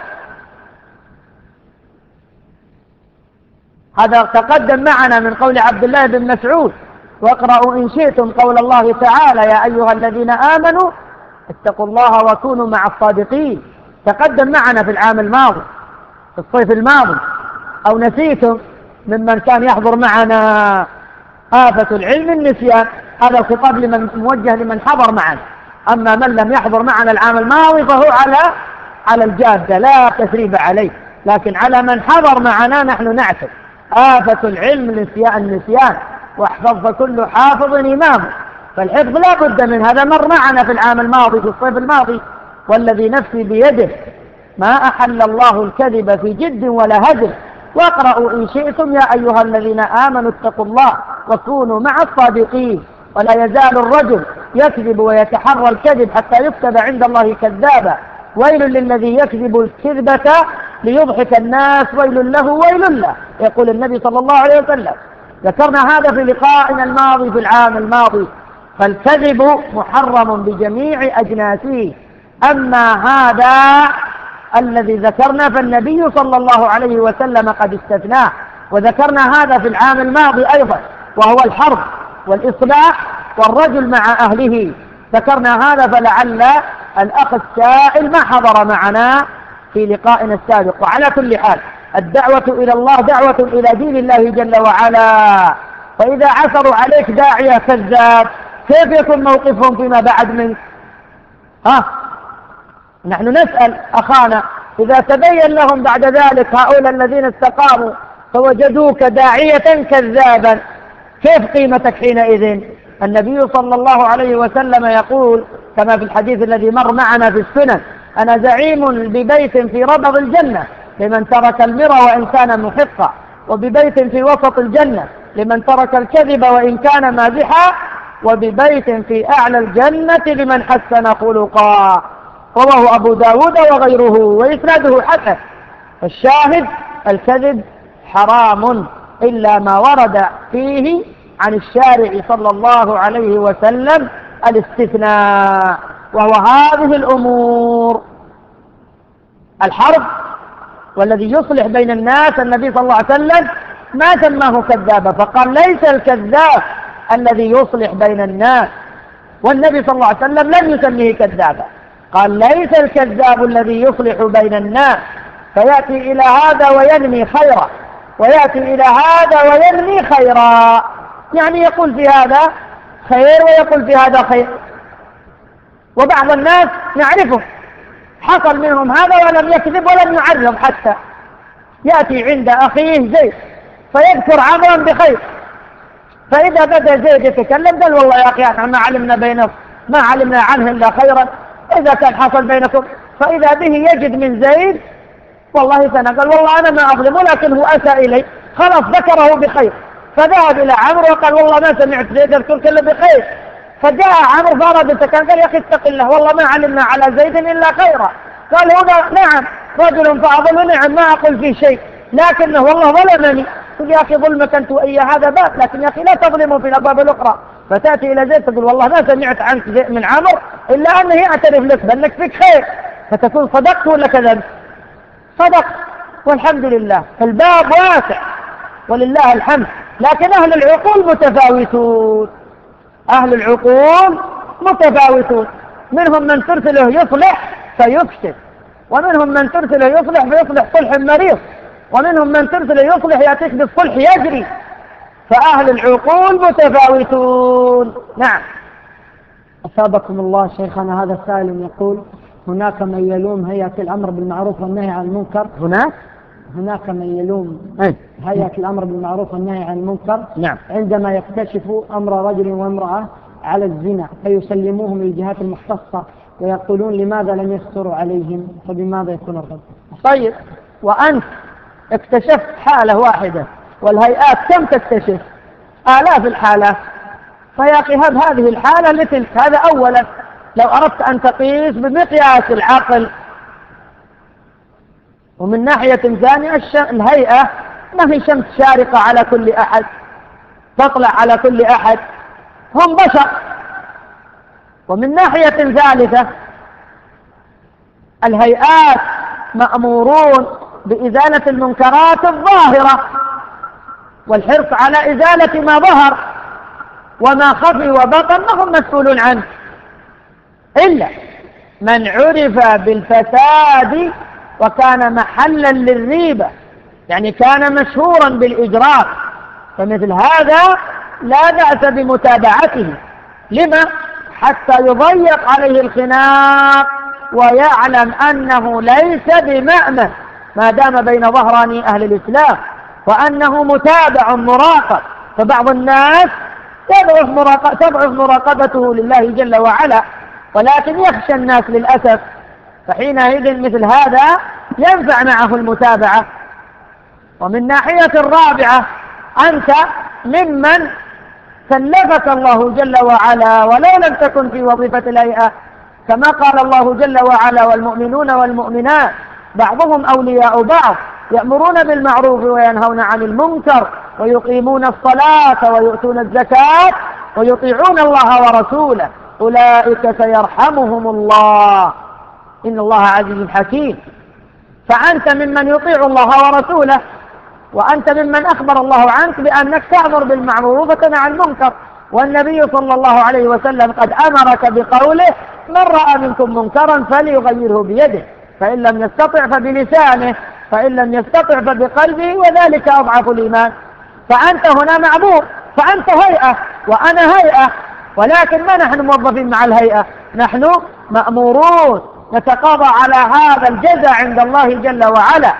هذا تقدم معنا من قول عبد الله بن مسعود: واقرأوا إن شئتم قول الله تعالى: يا أيها الذين آمنوا اتقوا الله وكونوا مع الصادقين. تقدم معنا في العام الماضي، في الصيف الماضي، أو نسيتم ممن كان يحضر معنا آفة العلم النسيان. هذا الخطاب لمن موجه لمن حضر معنا، أما من لم يحضر معنا العام الماضي فهو على على الجادة، لا تثريب عليه، لكن على من حضر معنا نحن نعتب. آفة العلم النسيان النسيان واحفظ فكل حافظ إمامه، فالحفظ لا بد من هذا. مر معنا في العام الماضي في الصيف الماضي: والذي نفسي بيده ما أحل الله الكذب في جد ولا هزل، واقرأوا إن شئتم يا أيها الذين آمنوا اتقوا الله وكونوا مع الصادقين. ولا يزال الرجل يكذب ويتحرى الكذب حتى يكتب عند الله كذابا. ويل للذي يكذب الكذبة ليضحك الناس، ويل له ويل له، يقول النبي صلى الله عليه وسلم. ذكرنا هذا في لقائنا الماضي في العام الماضي. فالكذب محرم بجميع أجناسه. أما هذا الذي ذكرنا فالنبي صلى الله عليه وسلم قد استثناه، وذكرنا هذا في العام الماضي أيضا، وهو الحرب والإصلاح والرجل مع أهله. ذكرنا هذا، فلعل الأخ السائل ما حضر معنا في لقائنا السابق. وعلى كل حال الدعوة إلى الله دعوة إلى دين الله جل وعلا، فإذا عثروا عليك داعية كذاب كيف يكون موقفهم فيما بعد منك؟ ها؟ نحن نسأل أخانا: إذا تبين لهم بعد ذلك هؤلاء الذين استقاموا فوجدوك داعية كذابا كيف قيمتك حينئذ؟ النبي صلى الله عليه وسلم يقول كما في الحديث الذي مر معنا في السنن: أنا زعيم ببيت في ربض الجنة لمن ترك المرى وإن كان محقا. وببيت في وسط الجنة لمن ترك الكذب وإن كان مازحا، وببيت في أعلى الجنة لمن حسن خلقا. رواه أبو داود وغيره وإسناده حسن. الشاهد الكذب حرام إلا ما ورد فيه عن الشارع صلى الله عليه وسلم الاستثناء، وهو هذه الأمور: الحرب والذي يصلح بين الناس. النبي صلى الله عليه وسلم ما سماه كذابا، فقال ليس الكذاب الذي يصلح بين الناس، والنبي صلى الله عليه وسلم لم يسميه كذابا، قال ليس الكذاب الذي يصلح بين الناس فيأتي إلى هذا وينمي خيرا، ويأتي إلى هذا وينمي خيرا، يعني يقول في هذا خير ويقول في هذا خير. وبعض الناس نعرفه حصل منهم هذا ولم يكذب ولم يعرض حتى، يأتي عند أخيه زيد فيذكر عمرا بخير، فإذا بدأ زيد يتكلم قال والله يا أخي احنا ما علمنا بينه ما علمنا عنه إلا خيرا، إذا كان حصل بينكم، فإذا به يجد من زيد والله سنة قال والله أنا ما أظلمه لكن هو أساء إلي، خلاص ذكره بخير، فذهب إلى عمرو وقال والله ما سمعت زيد يذكر كله بخير، فجاء عمرو فأراد التكلم قال يا أخي اتق الله والله ما علمنا على زيد إلا خيرا. قال هنا نعم رجل فأظلم، نعم ما أقول فيه شيء لكنه والله ظلمني. قل يا أخي ظلمك أنت وإياه هذا باب، لكن يا أخي لا تظلموا في الأبواب الأخرى. فتأتي إلى زيد تقول والله ما سمعت عنك من عمرو إلا أنه يعترف لك بأنك فيك خير، فتكون صدقت ولا كذبت؟ صدقت، والحمد لله. الباب واسع ولله الحمد، لكن أهل العقول متفاوتون، أهل العقول متفاوتون، منهم من ترسله يصلح فيفسد، ومنهم من ترسله يصلح فيصلح صلح مريض، ومنهم من ترسله يصلح يأتيك بالصلح يجري، فأهل العقول متفاوتون. نعم. أثابكم الله شيخنا. هذا سائل يقول هناك من يلوم هيئة الأمر بالمعروف والنهي عن المنكر هناك هناك من يلوم أي. هيئة الأمر بالمعروف والنهي عن المنكر نعم. عندما يكتشفوا أمر رجل وامرأة على الزنا فيسلموهم للجهات المختصة ويقولون لماذا لم يستروا عليهم، فبماذا يكون الرد؟ طيب، وأنت اكتشفت حالة واحدة والهيئات كم تكتشف؟ آلاف الحالات، فيا أخي هب هذه الحالة لتلك. هذا أولا. لو أردت أن تقيس بمقياس العقل. ومن ناحية ثانية الهيئة ما هي شمس شارقة على كل أحد تطلع على كل أحد، هم بشر. ومن ناحية ثالثة الهيئات مأمورون بإزالة المنكرات الظاهرة والحرص على إزالة ما ظهر، وما خفي وبطن ما هم مسؤولون عنه، إلا من عرف بالفساد وكان محلا للريبة، يعني كان مشهورا بالإجرام، فمثل هذا لا بأس بمتابعته. لما؟ حتى يضيق عليه الخناق ويعلم أنه ليس بمأمن ما دام بين ظهراني أهل الإسلام، وأنه متابع مراقب. فبعض الناس تضعف مراقب تضعف مراقبته لله جل وعلا، ولكن يخشى الناس للأسف، فحينئذ مثل هذا ينفع معه المتابعة. ومن ناحية الرابعة أنت ممن كلفك الله جل وعلا ولو لم تكن في وظيفة الهيئة، كما قال الله جل وعلا والمؤمنون والمؤمنات بعضهم أولياء بعض يأمرون بالمعروف وينهون عن المنكر ويقيمون الصلاة ويؤتون الزكاة ويطيعون الله ورسوله أولئك سيرحمهم الله إن الله عزيز حكيم. فأنت ممن يطيع الله ورسوله، وأنت ممن أخبر الله عنك بأنك تأمر بالمعروف وتنهى عن المنكر، والنبي صلى الله عليه وسلم قد أمرك بقوله من رأى منكم منكرا فليغيره بيده، فإن لم يستطع فبلسانه، فإن لم يستطع فبقلبه، وذلك أضعف الإيمان. فأنت هنا معمور، فأنت هيئة وأنا هيئة، ولكن ما نحن موظفين مع الهيئة، نحن مأمورون نتقاضى على هذا الجزاء عند الله جل وعلا.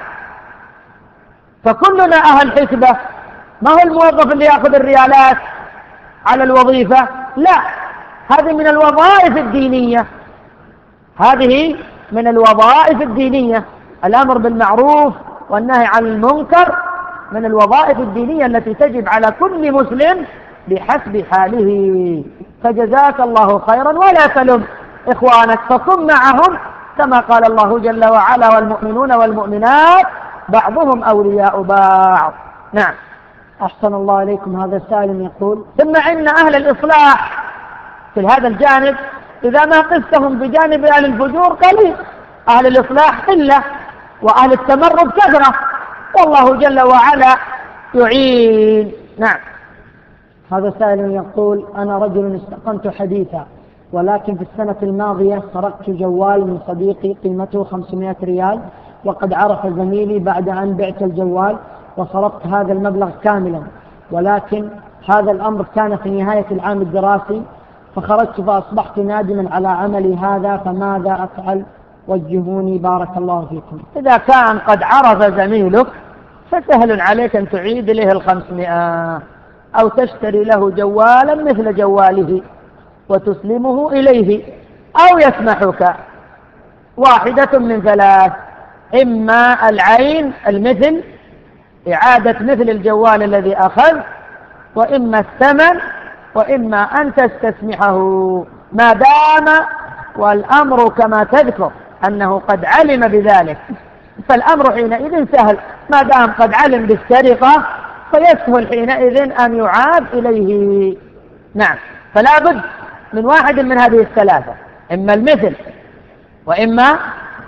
فكلنا أهل حسبة، ما هو الموظف اللي يأخذ الريالات على الوظيفة، لا، هذه من الوظائف الدينية، هذه من الوظائف الدينية، الأمر بالمعروف والنهي عن المنكر من الوظائف الدينية التي تجب على كل مسلم بحسب حاله. فجزاك الله خيرا، ولا تلم إخوانك، فكن معهم كما قال الله جل وعلا: والمؤمنون والمؤمنات بعضهم أولياء بعض. نعم. أحسن الله عليكم. هذا سائل يقول: ثم إن أهل الإصلاح في هذا الجانب إذا ما قستهم بجانب أهل الفجور قليل، أهل الإصلاح قلة وأهل التمرد كثرة، والله جل وعلا يعين. نعم. هذا سائل يقول: أنا رجل استقمت حديثا، ولكن في السنة الماضية سرقت جوال من صديقي قيمته خمسمائة ريال، وقد عرف زميلي بعد أن بعت الجوال وصرفت هذا المبلغ كاملا، ولكن هذا الأمر كان في نهاية العام الدراسي، فخرجت فأصبحت نادما على عملي هذا، فماذا أفعل؟ وجهوني بارك الله فيكم. إذا كان قد عرف زميلك فسهل عليك أن تعيد له الخمسمائة، أو تشتري له جوالا مثل جواله وتسلمه إليه، أو يسمحك واحدة من ثلاث: إما العين المثل، إعادة مثل الجوال الذي أخذ، وإما الثمن، وإما أن تستسمحه، ما دام والأمر كما تذكر أنه قد علم بذلك، فالأمر حينئذ سهل، ما دام قد علم بالسرقة فيسهل حينئذ أن يعاد إليه. نعم. فلا بد من واحد من هذه الثلاثة: إما المثل، وإما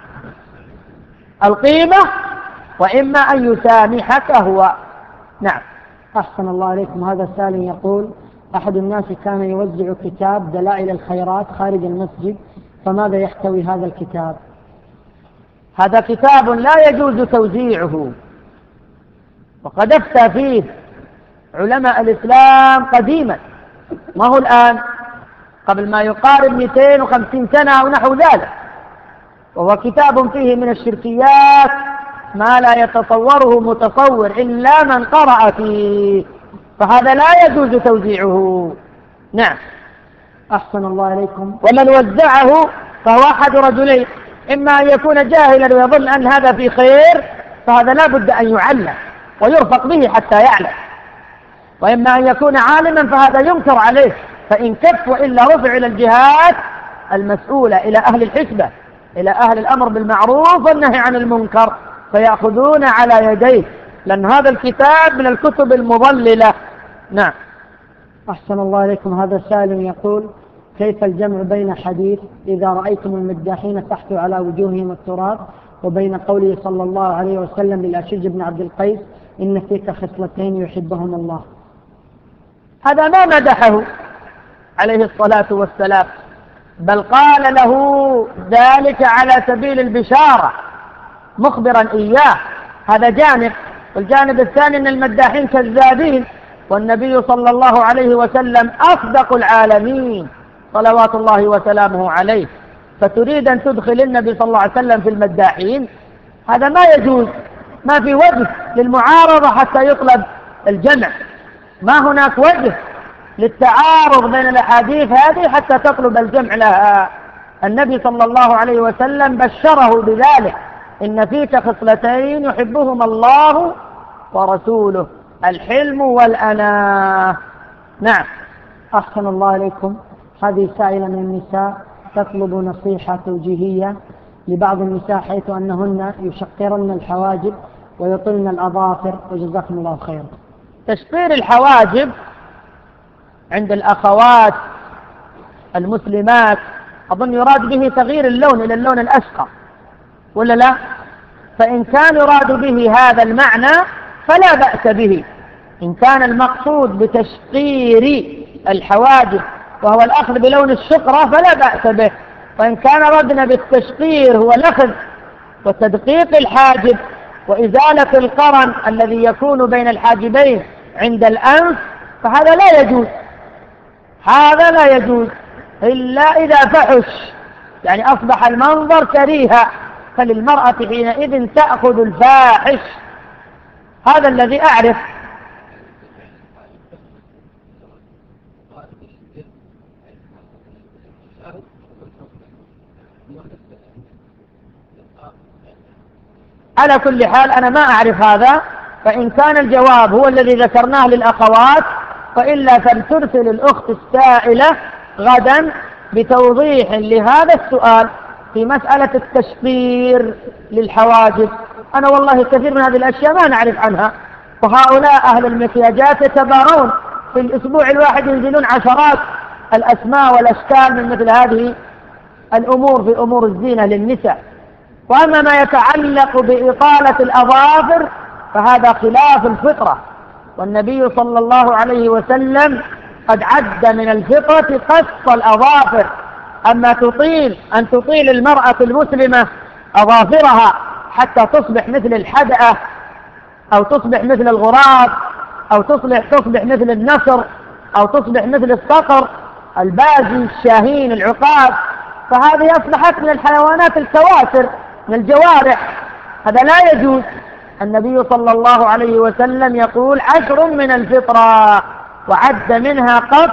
القيمة، وإما أن يسامحك هو. نعم. أحسن الله عليكم. هذا سائل يقول: أحد الناس كان يوزع كتاب دلائل الخيرات خارج المسجد، فماذا يحتوي هذا الكتاب؟ هذا كتاب لا يجوز توزيعه، وقد افتى فيه علماء الإسلام قديما، ما هو الآن، قبل ما يقارب مئتين وخمسين سنة أو نحو ذلك، وهو كتاب فيه من الشركيات ما لا يتصوره متصور إلا من قرأ فيه، فهذا لا يجوز توزيعه. نعم. أحسن الله عليكم. ومن وزعه فهو أحد رجلين: إما أن يكون جاهلا ويظن أن هذا في خير، فهذا لا بد أن يعلم ويرفق به حتى يعلم، وإما أن يكون عالما فهذا ينكر عليه، فإن كف وإلا رفع إلى الجهات المسؤولة، إلى أهل الحسبة، إلى أهل الأمر بالمعروف والنهي عن المنكر، فيأخذون على يديه، لأن هذا الكتاب من الكتب المضللة. نعم. أحسن الله عليكم. هذا سائل يقول: كيف الجمع بين حديث إذا رأيتم المداحين فاحثوا على وجوههم التراب، وبين قوله صلى الله عليه وسلم للأشج بن عبد القيس: إن فيك خصلتين يحبهم الله؟ هذا ما مدحه عليه الصلاة والسلام، بل قال له ذلك على سبيل البشارة مخبرا إياه. هذا جانب. والجانب الثاني أن المداحين كذابين، والنبي صلى الله عليه وسلم أصدق العالمين صلوات الله وسلامه عليه، فتريد أن تدخل النبي صلى الله عليه وسلم في المداحين؟ هذا ما يجوز، ما في وجه للمعارضة حتى يطلب الجمع، ما هناك وجه للتعارض بين الأحاديث هذه حتى تطلب الجمع لها. النبي صلى الله عليه وسلم بشره بذلك: إن فيك خصلتين يحبهما الله ورسوله: الحلم والأناة. نعم. أحسن الله عليكم. هذه سائلة من النساء تطلب نصيحة توجيهية لبعض النساء، حيث أنهن يشقرن الحواجب ويطلن الأظافر، وجزاكم الله خيرا. تشقير الحواجب عند الأخوات المسلمات أظن يراد به تغيير اللون إلى اللون الأشقر، ولا لا؟ فإن كان يراد به هذا المعنى فلا بأس به. إن كان المقصود بتشقير الحواجب وهو الأخذ بلون الشقرة فلا بأس به. وإن كان ردنا بالتشقير هو الأخذ وتدقيق الحاجب وإزالة القرن الذي يكون بين الحاجبين عند الأنف، فهذا لا يجوز، هذا لا يجوز إلا إذا فحش، يعني أصبح المنظر كريها، فللمرأة حينئذ تأخذ الفاحش. هذا الذي أعرف. على كل حال أنا ما أعرف هذا، فإن كان الجواب هو الذي ذكرناه للأخوات فإلا فلترسل الأخت السائلة غدا بتوضيح لهذا السؤال في مسألة التشطير للحواجب. أنا والله كثير من هذه الأشياء ما نعرف عنها، وهؤلاء أهل المكياجات يتبارون في الأسبوع الواحد ينزلون عشرات الأسماء والأشكال من مثل هذه الأمور في أمور الزينة للنساء. وأما ما يتعلق بإطالة الأظافر فهذا خلاف الفطرة، والنبي صلى الله عليه وسلم قد عد من الفطرة قص الأظافر. أما تطيل أن تطيل المرأة المسلمة أظافرها حتى تصبح مثل الحدأة أو تصبح مثل الغراب أو تصبح, تصبح مثل النسر أو تصبح مثل الصقر البازي الشاهين العقاب، فهذه أصبحت من الحيوانات الكواسر من الجوارح، هذا لا يجوز. النبي صلى الله عليه وسلم يقول عشر من الفطرة وعد منها قط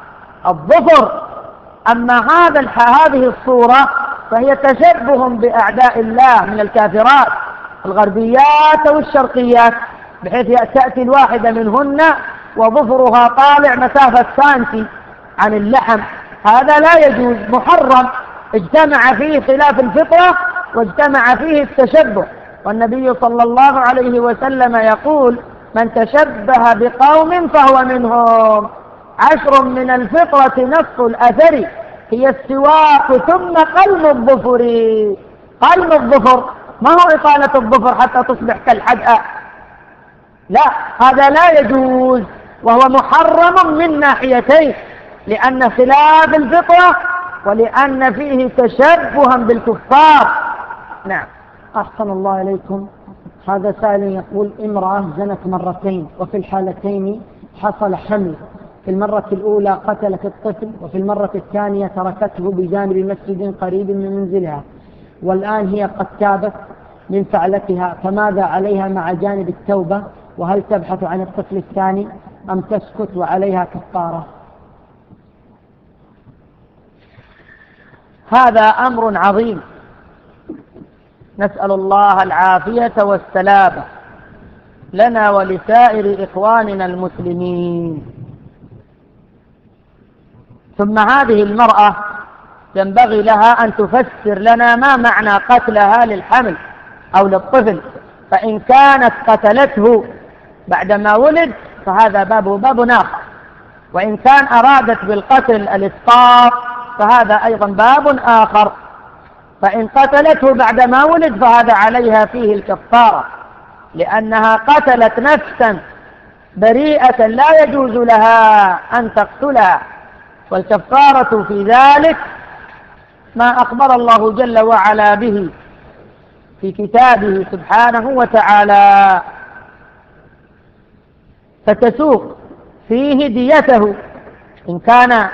الظفر. أما هذا هذه الصورة فهي تشبه بأعداء الله من الكافرات الغربيات والشرقيات، بحيث تأتي الواحدة منهن وظفرها طالع مسافة سانتي عن اللحم، هذا لا يجوز، محرم، اجتمع فيه خلاف الفطرة واجتمع فيه التشبه. والنبي صلى الله عليه وسلم يقول من تشبه بقوم فهو منهم. عشر من الفطرة نصف الأثر هي السواك ثم قلم الظفر. قلم الظفر ما هو إطالة الظفر حتى تصبح كالحدأة، لا، هذا لا يجوز، وهو محرم من ناحيتين، لأن خلاف الفطرة ولأن فيه تشبها بالكفار. نعم. أحسن الله إليكم. هذا سائل يقول امرأة زنت مرتين وفي الحالتين حصل حمل، في المرة الأولى قتلت الطفل وفي المرة الثانية تركته بجانب مسجد قريب من منزلها، والآن هي قد تابت من فعلتها، فماذا عليها مع جانب التوبة؟ وهل تبحث عن الطفل الثاني أم تسكت وعليها كفارة؟ هذا أمر عظيم، نسأل الله العافية والسلامة لنا ولسائر إخواننا المسلمين. ثم هذه المرأة ينبغي لها أن تفسر لنا ما معنى قتلها للحمل أو للطفل، فإن كانت قتلته بعدما ولد فهذا بابه باب آخر، وإن كان أرادت بالقتل الإسقاط فهذا أيضا باب آخر. فإن قتلته بعدما ولد فهذا عليها فيه الكفارة، لأنها قتلت نفسا بريئة لا يجوز لها أن تقتلها، والكفارة في ذلك ما أخبر الله جل وعلا به في كتابه سبحانه وتعالى، فتسوق فيه ديته إن كان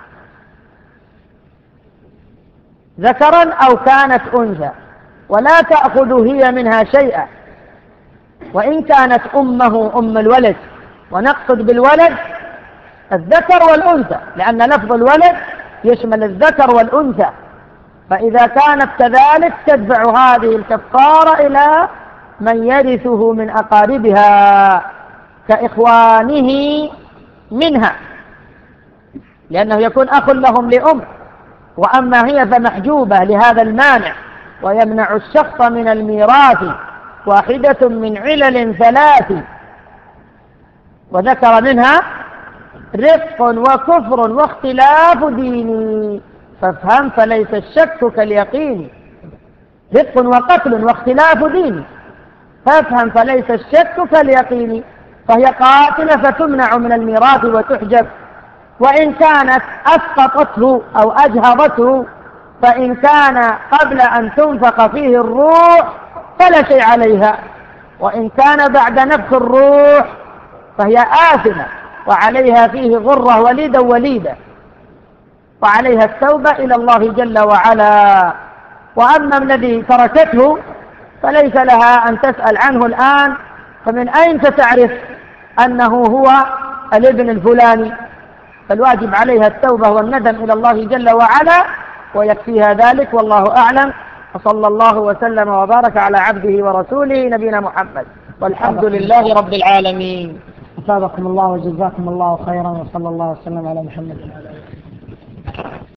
ذكرا أو كانت أنثى، ولا تأخذ هي منها شيئا، وإن كانت أمه أم الولد، ونقصد بالولد الذكر والأنثى لأن لفظ الولد يشمل الذكر والأنثى، فإذا كانت كذلك تدفع هذه الكفارة إلى من يرثه من أقاربها كإخوانه منها، لأنه يكون أخ لهم لأم، وأما هي فمحجوبة لهذا المانع، ويمنع الشخص من الميراث واحدة من علل ثلاث، وذكر منها رفق وكفر واختلاف ديني، فافهم فليس الشك كاليقين. رفق وقتل واختلاف ديني، فافهم فليس الشك كاليقين، فهي قاتلة فتمنع من الميراث وتحجب. وإن كانت أسقطته أو أجهضته فإن كان قبل أن تنفق فيه الروح فلا شيء عليها، وإن كان بعد نفخ الروح فهي آثمة وعليها فيه غرة وليدا وليدا، وعليها التوبة إلى الله جل وعلا. وأما الذي تركته فليس لها أن تسأل عنه الآن، فمن أين ستعرف أنه هو الابن الفلاني؟ فالواجب عليها التوبة والندم إلى الله جل وعلا ويكفيها ذلك، والله أعلم. وصلى الله وسلم وبارك على عبده ورسوله نبينا محمد. والحمد لله رب العالمين. أثابكم الله وجزاكم الله خيرا، وصلى الله وسلم على محمد وعلى آله.